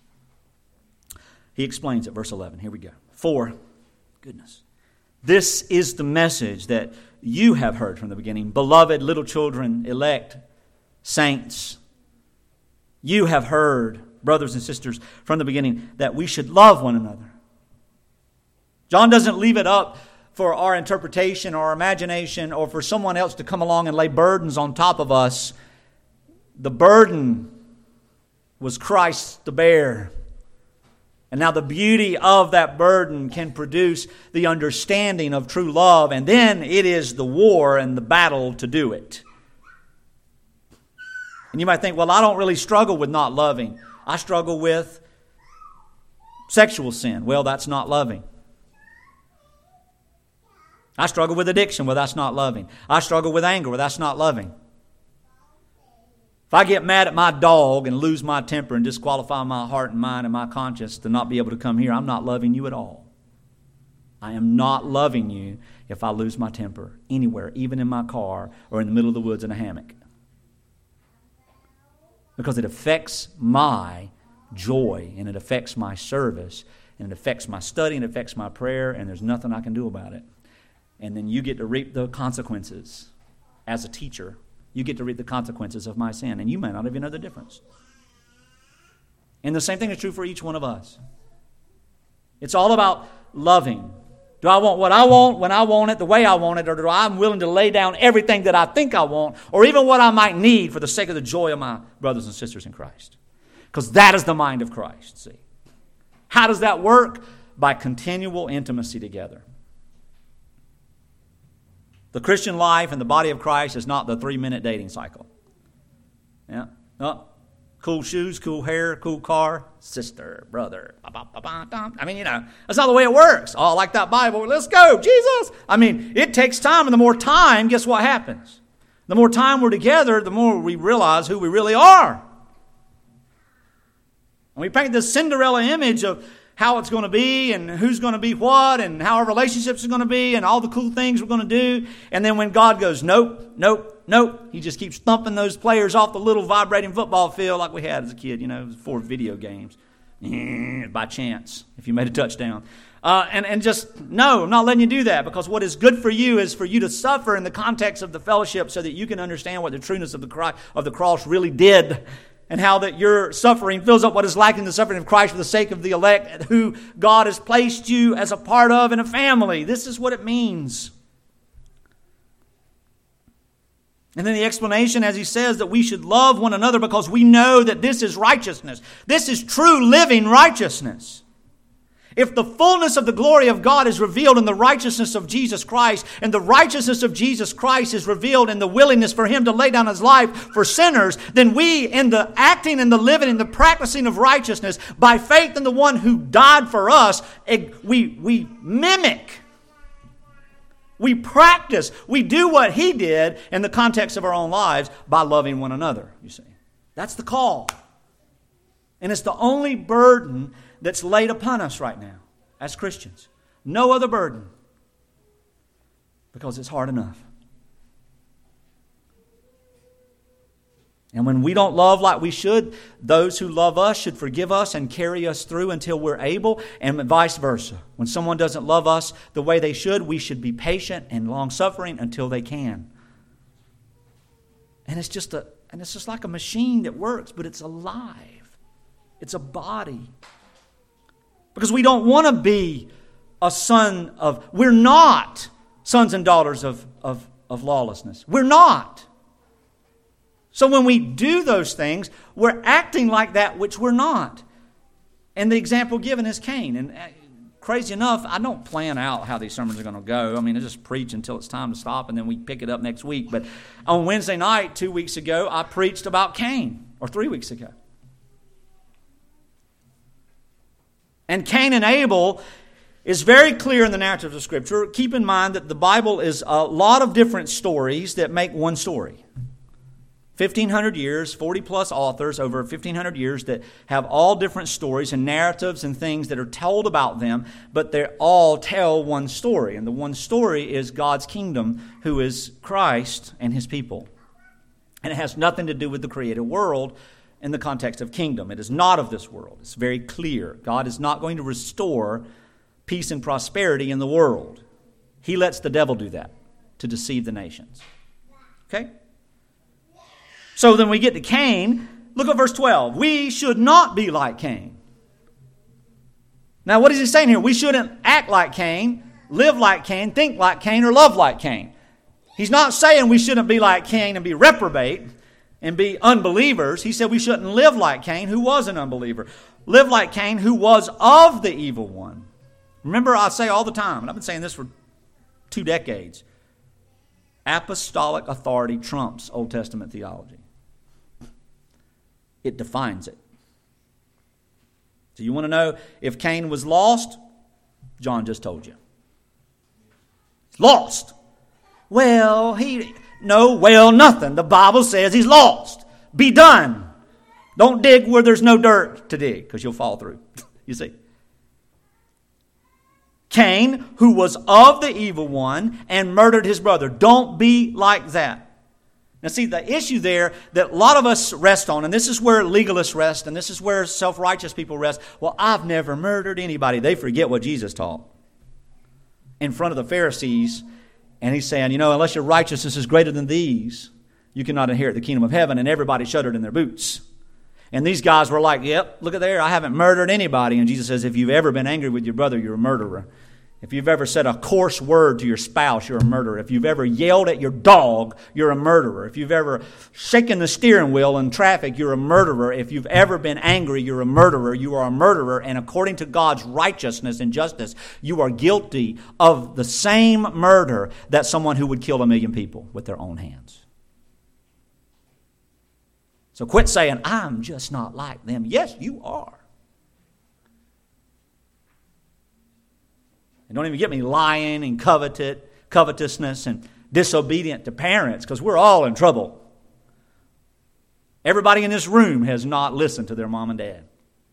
He explains it, verse eleven. Here we go. For, goodness, this is the message that you have heard from the beginning. Beloved little children, elect, saints, you have heard, brothers and sisters, from the beginning that we should love one another. John doesn't leave it up for our interpretation or our imagination or for someone else to come along and lay burdens on top of us. The burden was Christ's to bear. And now the beauty of that burden can produce the understanding of true love, and then it is the war and the battle to do it. And you might think, well, I don't really struggle with not loving. I struggle with sexual sin. Well, that's not loving. I struggle with addiction. Well, that's not loving. I struggle with anger. Well, that's not loving. If I get mad at my dog and lose my temper and disqualify my heart and mind and my conscience to not be able to come here, I'm not loving you at all. I am not loving you if I lose my temper anywhere, even in my car or in the middle of the woods in a hammock. Because it affects my joy and it affects my service and it affects my study and it affects my prayer, and there's nothing I can do about it. And then you get to reap the consequences as a teacher. You get to reap the consequences of my sin, and you may not even know the difference. And the same thing is true for each one of us. It's all about loving. Do I want what I want when I want it, the way I want it, or do I'm willing to lay down everything that I think I want, or even what I might need for the sake of the joy of my brothers and sisters in Christ? Because that is the mind of Christ, see. How does that work? By continual intimacy together. The Christian life and the body of Christ is not the three-minute dating cycle. Yeah. Oh, cool shoes, cool hair, cool car, sister, brother. I mean, you know, that's not the way it works. Oh, I like that Bible. Let's go, Jesus. I mean, it takes time, and the more time, guess what happens? The more time we're together, the more we realize who we really are. And we paint this Cinderella image of how it's going to be and who's going to be what and how our relationships are going to be and all the cool things we're going to do. And then when God goes, nope, nope, nope, He just keeps thumping those players off the little vibrating football field like we had as a kid, you know, before video games. By chance, if you made a touchdown. Uh, and, and just, no, I'm not letting you do that, because what is good for you is for you to suffer in the context of the fellowship so that you can understand what the trueness of the cross, of the cross really did, and how that your suffering fills up what is lacking in the suffering of Christ for the sake of the elect who God has placed you as a part of in a family. This is what it means. And then the explanation, as he says, that we should love one another because we know that this is righteousness. This is true living righteousness. If the fullness of the glory of God is revealed in the righteousness of Jesus Christ, and the righteousness of Jesus Christ is revealed in the willingness for Him to lay down His life for sinners, then we, in the acting and the living and the practicing of righteousness, by faith in the one who died for us, we, we mimic, we practice, we do what He did in the context of our own lives by loving one another, you see. That's the call. And it's the only burden that's laid upon us right now as Christians. No other burden. Because it's hard enough. And when we don't love like we should, those who love us should forgive us and carry us through until we're able, and vice versa. When someone doesn't love us the way they should, we should be patient and long-suffering until they can. And it's just a and it's just like a machine that works, but it's alive. It's a body. Because we don't want to be a son of, we're not sons and daughters of, of, of lawlessness. We're not. So when we do those things, we're acting like that which we're not. And the example given is Cain. And crazy enough, I don't plan out how these sermons are going to go. I mean, I just preach until it's time to stop, and then we pick it up next week. But on Wednesday night, two weeks ago, I preached about Cain, or three weeks ago. And Cain and Abel is very clear in the narrative of Scripture. Keep in mind that the Bible is a lot of different stories that make one story. fifteen hundred years, forty plus authors over fifteen hundred years that have all different stories and narratives and things that are told about them, but they all tell one story. And the one story is God's kingdom, who is Christ and His people. And it has nothing to do with the created world in the context of kingdom. It is not of this world. It's very clear. God is not going to restore peace and prosperity in the world. He lets the devil do that to deceive the nations. Okay? So then we get to Cain. Look at verse twelve. We should not be like Cain. Now what is he saying here? We shouldn't act like Cain, live like Cain, think like Cain, or love like Cain. He's not saying we shouldn't be like Cain and be reprobate and be unbelievers. He said we shouldn't live like Cain, who was an unbeliever. Live like Cain, who was of the evil one. Remember, I say all the time, and I've been saying this for two decades, apostolic authority trumps Old Testament theology. It defines it. So you want to know if Cain was lost? John just told you. Lost. Well, he... No, well, nothing. The Bible says he's lost. Be done. Don't dig where there's no dirt to dig, because you'll fall through. You see? Cain, who was of the evil one and murdered his brother. Don't be like that. Now see, the issue there that a lot of us rest on, and this is where legalists rest, and this is where self-righteous people rest. Well, I've never murdered anybody. They forget what Jesus taught in front of the Pharisees. And he's saying, you know, unless your righteousness is greater than these, you cannot inherit the kingdom of heaven. And everybody shuddered in their boots. And these guys were like, yep, look at there, I haven't murdered anybody. And Jesus says, if you've ever been angry with your brother, you're a murderer. If you've ever said a coarse word to your spouse, you're a murderer. If you've ever yelled at your dog, you're a murderer. If you've ever shaken the steering wheel in traffic, you're a murderer. If you've ever been angry, you're a murderer. You are a murderer. And according to God's righteousness and justice, you are guilty of the same murder that someone who would kill a million people with their own hands. So quit saying, I'm just not like them. Yes, you are. And don't even get me lying and coveted, covetousness and disobedient to parents, because we're all in trouble. Everybody in this room has not listened to their mom and dad.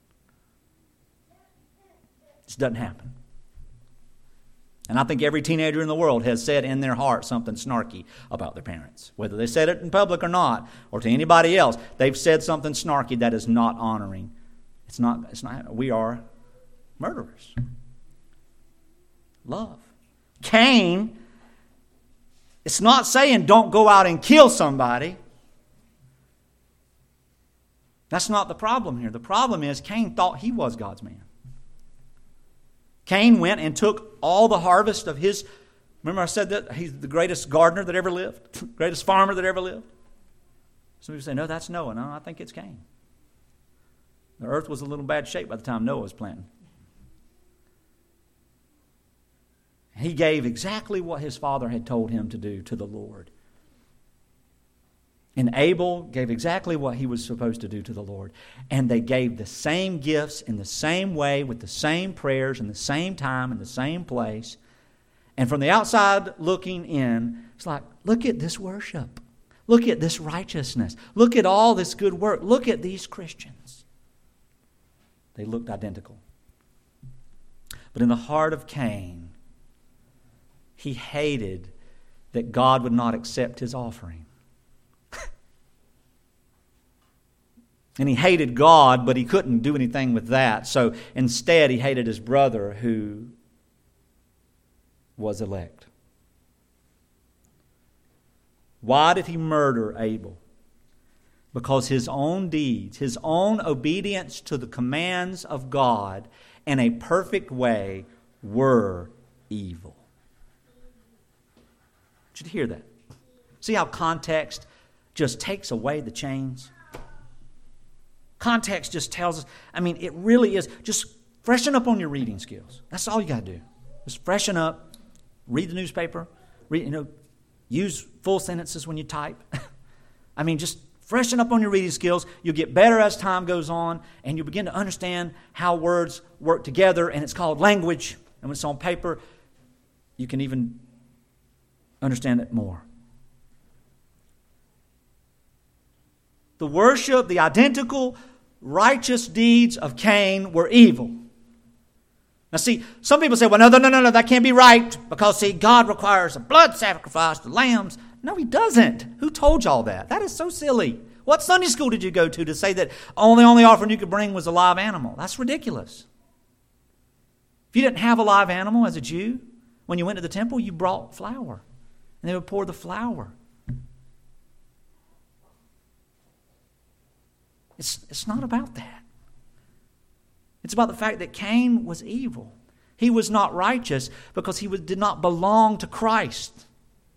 This doesn't happen. And I think every teenager in the world has said in their heart something snarky about their parents. Whether they said it in public or not, or to anybody else, they've said something snarky that is not honoring. It's not, it's not, we are murderers. Love. Cain, it's not saying don't go out and kill somebody. That's not the problem here. The problem is Cain thought he was God's man. Cain went and took all the harvest of his... Remember I said that he's the greatest gardener that ever lived? Greatest farmer that ever lived? Some people say, no, that's Noah. No, I think it's Cain. The earth was in a little bad shape by the time Noah was planting. He gave exactly what his father had told him to do to the Lord. And Abel gave exactly what he was supposed to do to the Lord. And they gave the same gifts in the same way, with the same prayers, in the same time, in the same place. And from the outside looking in, it's like, look at this worship. Look at this righteousness. Look at all this good work. Look at these Christians. They looked identical. But in the heart of Cain, he hated that God would not accept his offering. And he hated God, but he couldn't do anything with that. So instead, he hated his brother who was elect. Why did he murder Abel? Because his own deeds, his own obedience to the commands of God in a perfect way were evil. I want you to hear that. See how context just takes away the chains? Context just tells us, I mean, it really is. Just freshen up on your reading skills. That's all you got to do. Just freshen up. Read the newspaper. Read, you know, use full sentences when you type. I mean, just freshen up on your reading skills. You'll get better as time goes on, and you'll begin to understand how words work together, and it's called language. And when it's on paper, you can even understand it more. The worship, the identical righteous deeds of Cain were evil. Now see, some people say, well, no, no, no, no, that can't be right because, see, God requires a blood sacrifice to lambs. No, He doesn't. Who told y'all that? That is so silly. What Sunday school did you go to to say that only only offering you could bring was a live animal? That's ridiculous. If you didn't have a live animal as a Jew, when you went to the temple, you brought flour. And they would pour the flour. It's, it's not about that. It's about the fact that Cain was evil. He was not righteous because he was, did not belong to Christ.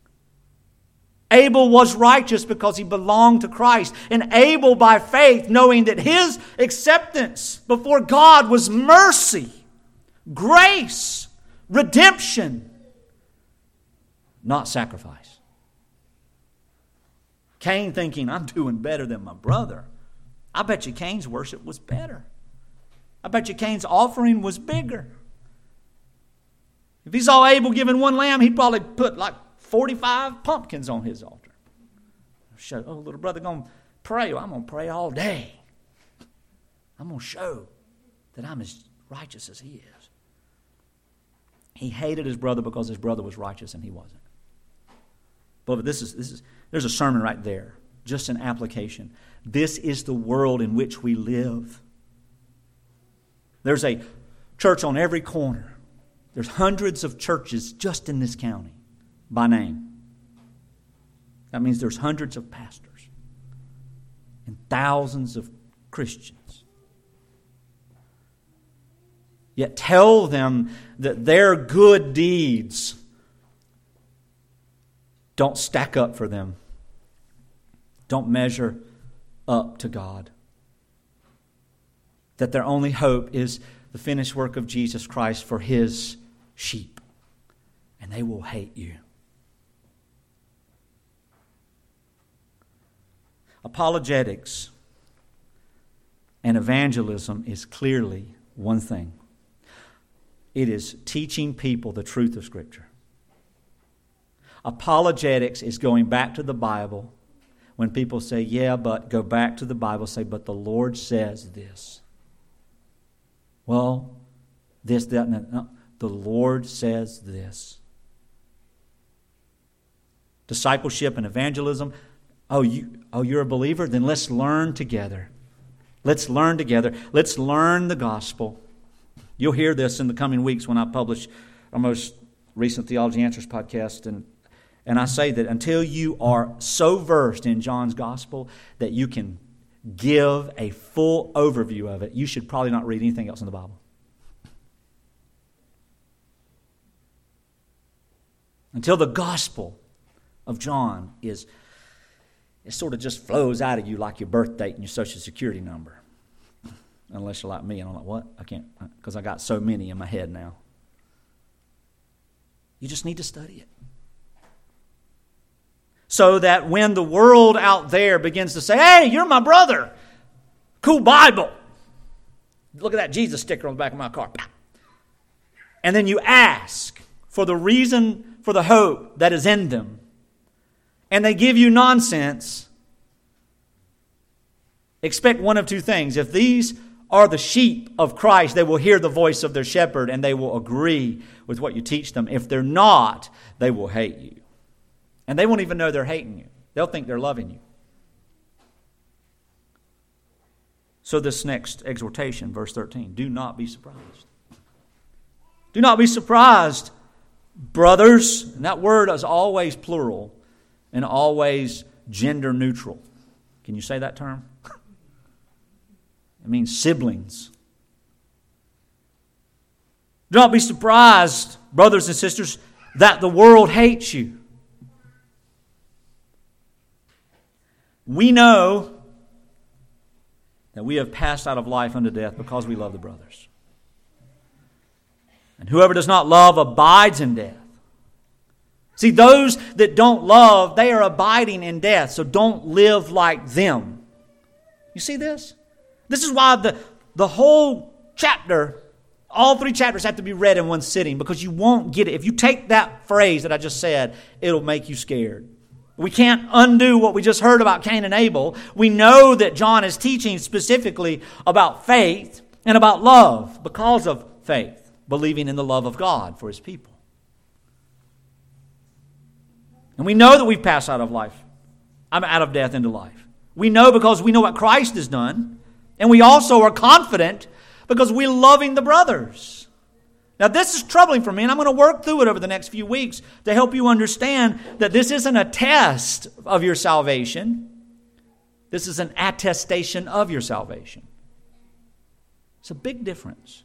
Abel was righteous because he belonged to Christ. And Abel, by faith, knowing that his acceptance before God was mercy, grace, redemption, not sacrifice. Cain thinking, I'm doing better than my brother. I bet you Cain's worship was better. I bet you Cain's offering was bigger. If he saw Abel giving one lamb, he'd probably put like forty-five pumpkins on his altar. Show, oh, little brother going to pray. Well, I'm going to pray all day. I'm going to show that I'm as righteous as he is. He hated his brother because his brother was righteous and he wasn't. But this is, this is, there's a sermon right there, just an application. This is the world in which we live. There's a church on every corner. There's hundreds of churches just in this county by name. That means there's hundreds of pastors and thousands of Christians. Yet tell them that their good deeds don't stack up for them. Don't measure up to God. That their only hope is the finished work of Jesus Christ for His sheep. And they will hate you. Apologetics and evangelism is clearly one thing. It is teaching people the truth of Scripture. Apologetics is going back to the Bible. When people say, yeah, but go back to the Bible, say, but the Lord says this. Well, this, that, and that. No, the Lord says this. Discipleship and evangelism. Oh, you, oh, you're a believer? Then let's learn together. Let's learn together. Let's learn the gospel. You'll hear this in the coming weeks when I publish our most recent Theology Answers podcast. And, and I say that until you are so versed in John's gospel that you can give a full overview of it, you should probably not read anything else in the Bible. Until the gospel of John is, it sort of just flows out of you like your birth date and your social security number. Unless you're like me, and I'm like, what? I can't, because I got so many in my head now. You just need to study it. So that when the world out there begins to say, hey, you're my brother, cool Bible. Look at that Jesus sticker on the back of my car. And then you ask for the reason for the hope that is in them. And they give you nonsense. Expect one of two things. If these are the sheep of Christ, they will hear the voice of their shepherd and they will agree with what you teach them. If they're not, they will hate you. And they won't even know they're hating you. They'll think they're loving you. So this next exhortation, verse thirteen, do not be surprised. Do not be surprised, brothers. And that word is always plural and always gender neutral. Can you say that term? It means siblings. Do not be surprised, brothers and sisters, that the world hates you. We know that we have passed out of life unto death because we love the brothers. And whoever does not love abides in death. See, those that don't love, they are abiding in death, so don't live like them. You see this? This is why the, the whole chapter, all three chapters have to be read in one sitting, because you won't get it. If you take that phrase that I just said, it'll make you scared. We can't undo what we just heard about Cain and Abel. We know that John is teaching specifically about faith and about love because of faith, believing in the love of God for His people. And we know that we've passed out of life. I'm out of death into life. We know because we know what Christ has done. And we also are confident because we're loving the brothers. Now this is troubling for me, and I'm going to work through it over the next few weeks to help you understand that this isn't a test of your salvation. This is an attestation of your salvation. It's a big difference.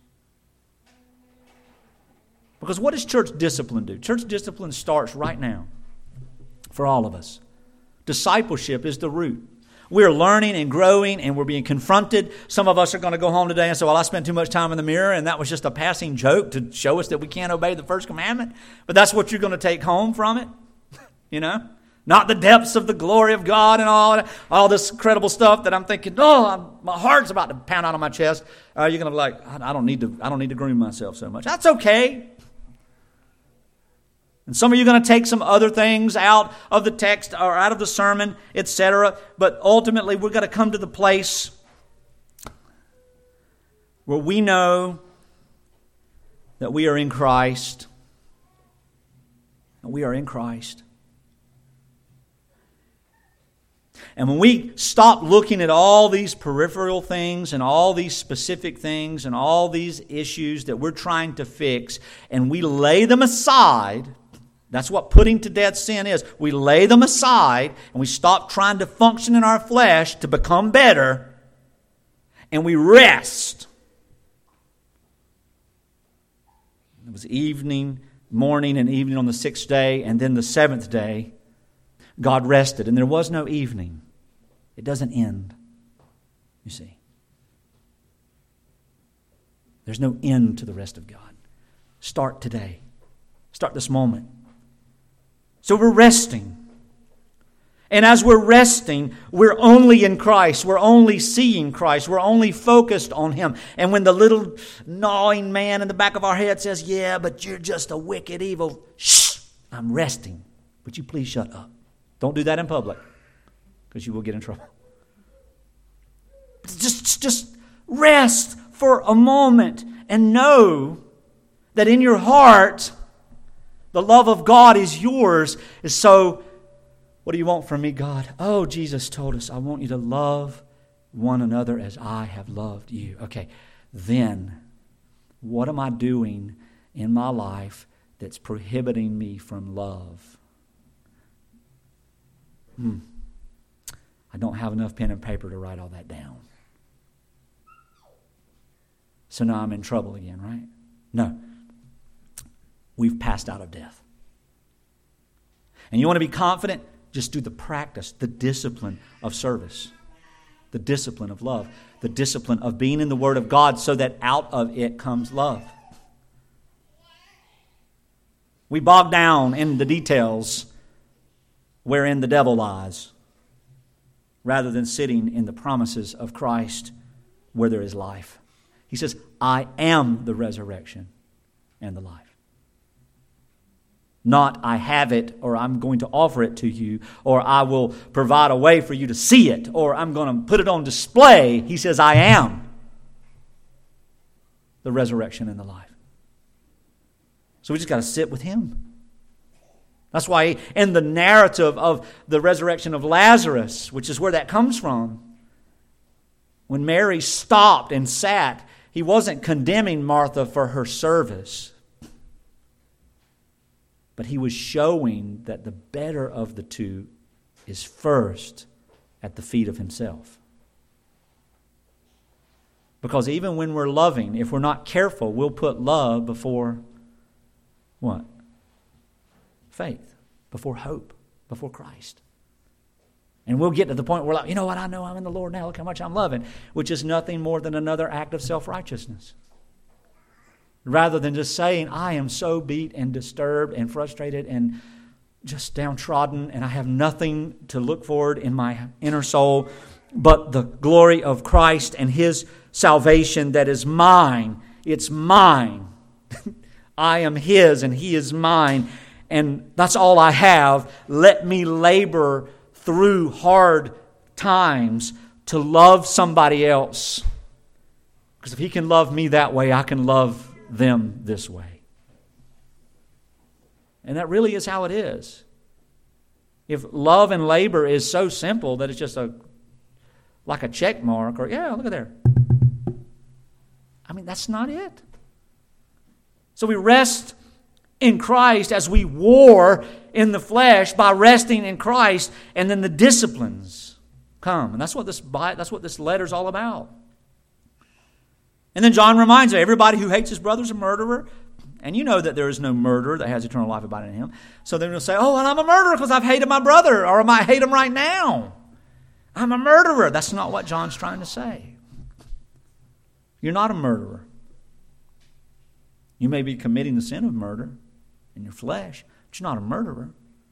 Because what does church discipline do? Church discipline starts right now for all of us. Discipleship is the root. We're learning and growing and we're being confronted. Some of us are going to go home today and say, well, I spent too much time in the mirror and that was just a passing joke to show us that we can't obey the first commandment. But that's what you're going to take home from it. You know? Not the depths of the glory of God and all, all this incredible stuff that I'm thinking, oh, I'm, my heart's about to pound out on my chest. Uh, you're going to be like, I, I don't need to, I don't need to groom myself so much. That's okay. And some of you are going to take some other things out of the text or out of the sermon, et cetera. But ultimately, we're going to come to the place where we know that we are in Christ. And we are in Christ. And when we stop looking at all these peripheral things and all these specific things and all these issues that we're trying to fix, and we lay them aside, that's what putting to death sin is. We lay them aside and we stop trying to function in our flesh to become better, and we rest. It was evening, morning, and evening on the sixth day, and then the seventh day, God rested, and there was no evening. It doesn't end, you see. There's no end to the rest of God. Start today. Start this moment. So we're resting. And as we're resting, we're only in Christ. We're only seeing Christ. We're only focused on Him. And when the little gnawing man in the back of our head says, yeah, but you're just a wicked, evil, shh, I'm resting. Would you please shut up? Don't do that in public, because you will get in trouble. Just, just rest for a moment and know that in your heart, the love of God is yours. Is so, what do you want from me, God? Oh, Jesus told us, I want you to love one another as I have loved you. Okay, then what am I doing in my life that's prohibiting me from love? Hmm. I don't have enough pen and paper to write all that down. So now I'm in trouble again, right? No. We've passed out of death. And you want to be confident? Just do the practice, the discipline of service, the discipline of love, the discipline of being in the Word of God so that out of it comes love. We bog down in the details wherein the devil lies, rather than sitting in the promises of Christ where there is life. He says, I am the resurrection and the life. Not I have it, or I'm going to offer it to you, or I will provide a way for you to see it, or I'm going to put it on display. He says, I am the resurrection and the life. So we just got to sit with Him. That's why in the narrative of the resurrection of Lazarus, which is where that comes from, when Mary stopped and sat, He wasn't condemning Martha for her service, but He was showing that the better of the two is first at the feet of Himself. Because even when we're loving, if we're not careful, we'll put love before what? Faith, before hope, before Christ. And we'll get to the point where we're like, you know what, I know I'm in the Lord now, look how much I'm loving, which is nothing more than another act of self-righteousness. Rather than just saying, I am so beat and disturbed and frustrated and just downtrodden, and I have nothing to look forward in my inner soul but the glory of Christ and His salvation that is mine. It's mine. I am His and He is mine. And that's all I have. Let me labor through hard times to love somebody else. Because if He can love me that way, I can love them this way. And that really is how it is. If love and labor is so simple that it's just a like a check mark, or yeah, look at there. I mean, that's not it. So we rest in Christ as we war in the flesh by resting in Christ, and then the disciplines come. And that's what this that's what this letter is all about. And then John reminds us, everybody who hates his brother is a murderer. And you know that there is no murderer that has eternal life abiding in him. So then they'll say, oh, well, I'm a murderer because I've hated my brother, or I might hate him right now. I'm a murderer. That's not what John's trying to say. You're not a murderer. You may be committing the sin of murder in your flesh, but you're not a murderer.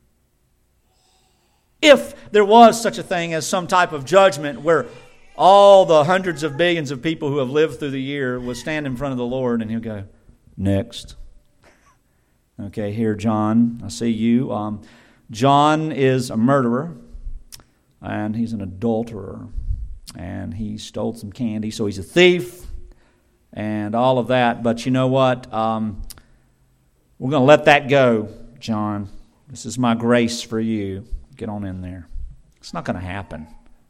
If there was such a thing as some type of judgment where all the hundreds of billions of people who have lived through the year will stand in front of the Lord and He'll go, next. Okay, here, John, I see you. Um, John is a murderer, and he's an adulterer, and he stole some candy, so he's a thief, and all of that. But you know what? Um, we're going to let that go, John. This is my grace for you. Get on in there. It's not going to happen.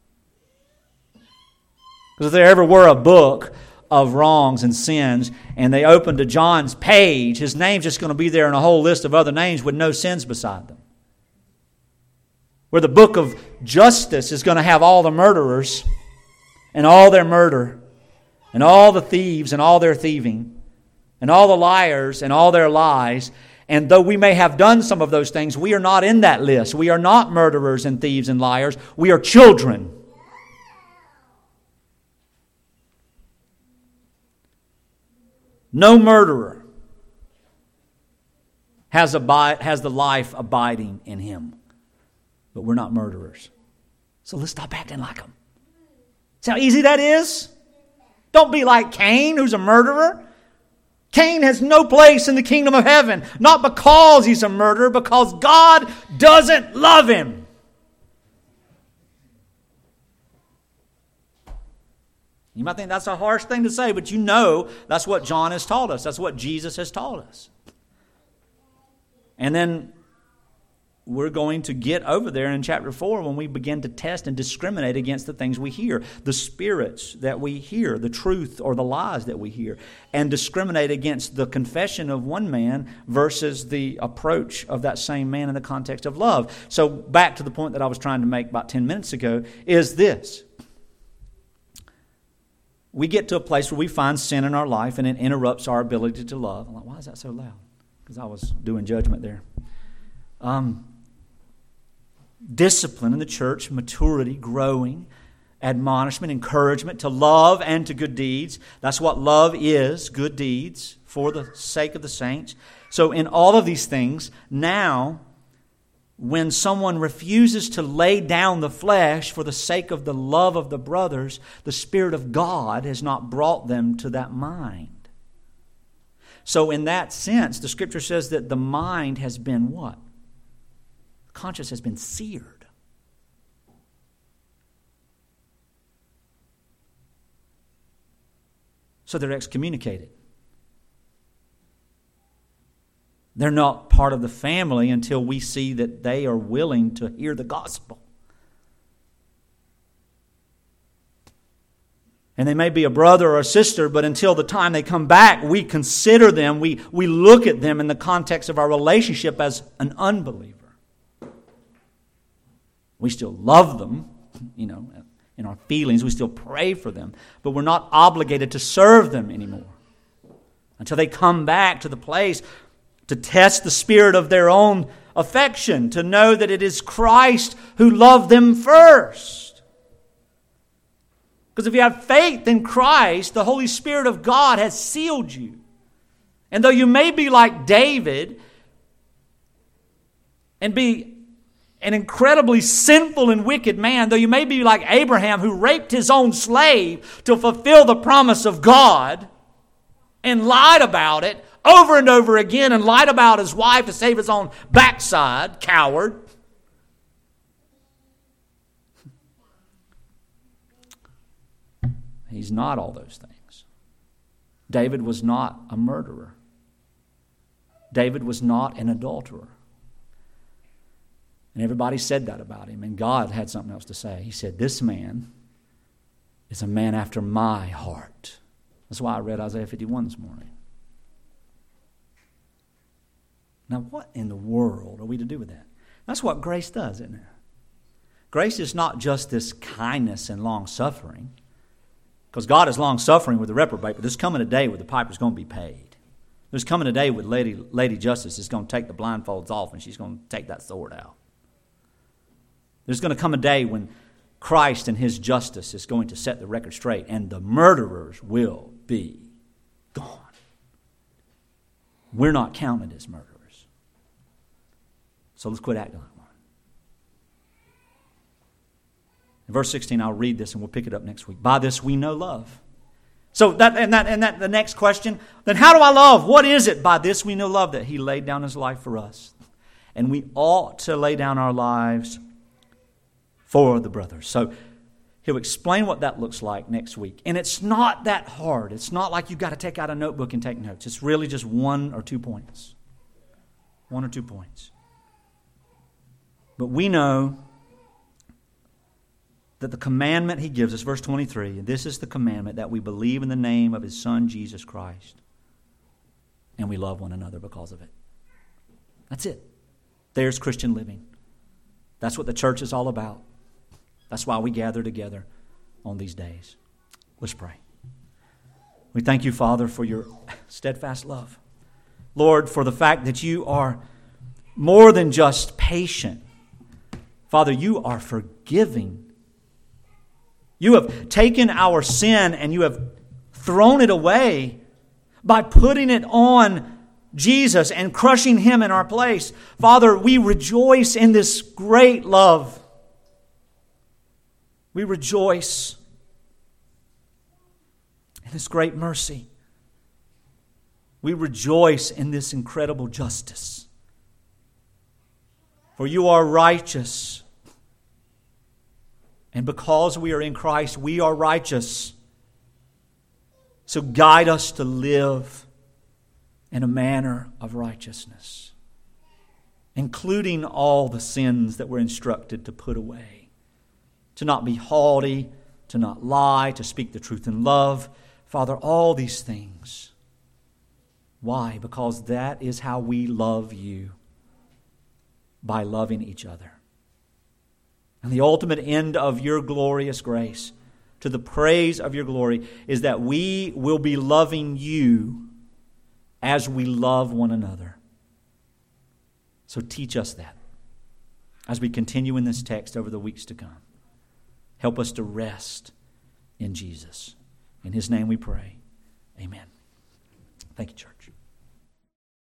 Because if there ever were a book of wrongs and sins, and they open to John's page, his name's just going to be there in a whole list of other names with no sins beside them. Where the book of justice is going to have all the murderers and all their murder and all the thieves and all their thieving and all the liars and all their lies. And though we may have done some of those things, we are not in that list. We are not murderers and thieves and liars. We are children. No murderer has, abide, has the life abiding in him. But we're not murderers. So let's stop acting like them. See how easy that is? Don't be like Cain, who's a murderer. Cain has no place in the kingdom of heaven. Not because he's a murderer, because God doesn't love him. You might think that's a harsh thing to say, but you know that's what John has taught us. That's what Jesus has taught us. And then we're going to get over there in chapter four when we begin to test and discriminate against the things we hear, the spirits that we hear, the truth or the lies that we hear, and discriminate against the confession of one man versus the approach of that same man in the context of love. So back to the point that I was trying to make about ten minutes ago is this. We get to a place where we find sin in our life and it interrupts our ability to love. I'm like, why is that so loud? Because I was doing judgment there. Um, discipline in the church, maturity, growing, admonishment, encouragement to love and to good deeds. That's what love is, good deeds for the sake of the saints. So in all of these things, now when someone refuses to lay down the flesh for the sake of the love of the brothers, the Spirit of God has not brought them to that mind. So in that sense, the Scripture says that the mind has been what? The conscience has been seared. So they're excommunicated. They're not part of the family until we see that they are willing to hear the gospel. And they may be a brother or a sister, but until the time they come back, we consider them, we, we look at them in the context of our relationship as an unbeliever. We still love them, you know, in our feelings. We still pray for them, but we're not obligated to serve them anymore until they come back to the place to test the spirit of their own affection, to know that it is Christ who loved them first. Because if you have faith in Christ, the Holy Spirit of God has sealed you. And though you may be like David and be an incredibly sinful and wicked man, though you may be like Abraham who raped his own slave to fulfill the promise of God and lied about it over and over again and lied about his wife to save his own backside, coward. He's not all those things. David was not a murderer. David was not an adulterer. And everybody said that about him. And God had something else to say. He said, this man is a man after my heart. That's why I read Isaiah fifty-one this morning. Now, what in the world are we to do with that? That's what grace does, isn't it? Grace is not just this kindness and long-suffering. Because God is long-suffering with the reprobate, but there's coming a day where the piper's going to be paid. There's coming a day when Lady, Lady Justice is going to take the blindfolds off and she's going to take that sword out. There's going to come a day when Christ and His justice is going to set the record straight and the murderers will be gone. We're not counted as murderers. So let's quit acting like one. In verse sixteen, I'll read this and we'll pick it up next week. By this we know love, So that and that and that the next question, then how do I love? What is it? By this we know love, that He laid down His life for us. And we ought to lay down our lives for the brothers. So He'll explain what that looks like next week. And it's not that hard. It's not like you've got to take out a notebook and take notes. It's really just one or two points. One or two points. But we know that the commandment He gives us, verse twenty-three, this is the commandment, that we believe in the name of His Son, Jesus Christ, and we love one another because of it. That's it. There's Christian living. That's what the church is all about. That's why we gather together on these days. Let's pray. We thank You, Father, for Your steadfast love. Lord, for the fact that You are more than just patient. Father, You are forgiving. You have taken our sin and You have thrown it away by putting it on Jesus and crushing Him in our place. Father, we rejoice in this great love. We rejoice in this great mercy. We rejoice in this incredible justice. For You are righteous. And because we are in Christ, we are righteous. So guide us to live in a manner of righteousness, including all the sins that we're instructed to put away. To not be haughty, to not lie, to speak the truth in love. Father, all these things. Why? Because that is how we love You, by loving each other. And the ultimate end of Your glorious grace, to the praise of Your glory, is that we will be loving You as we love one another. So teach us that as we continue in this text over the weeks to come. Help us to rest in Jesus. In His name we pray. Amen. Thank you, church.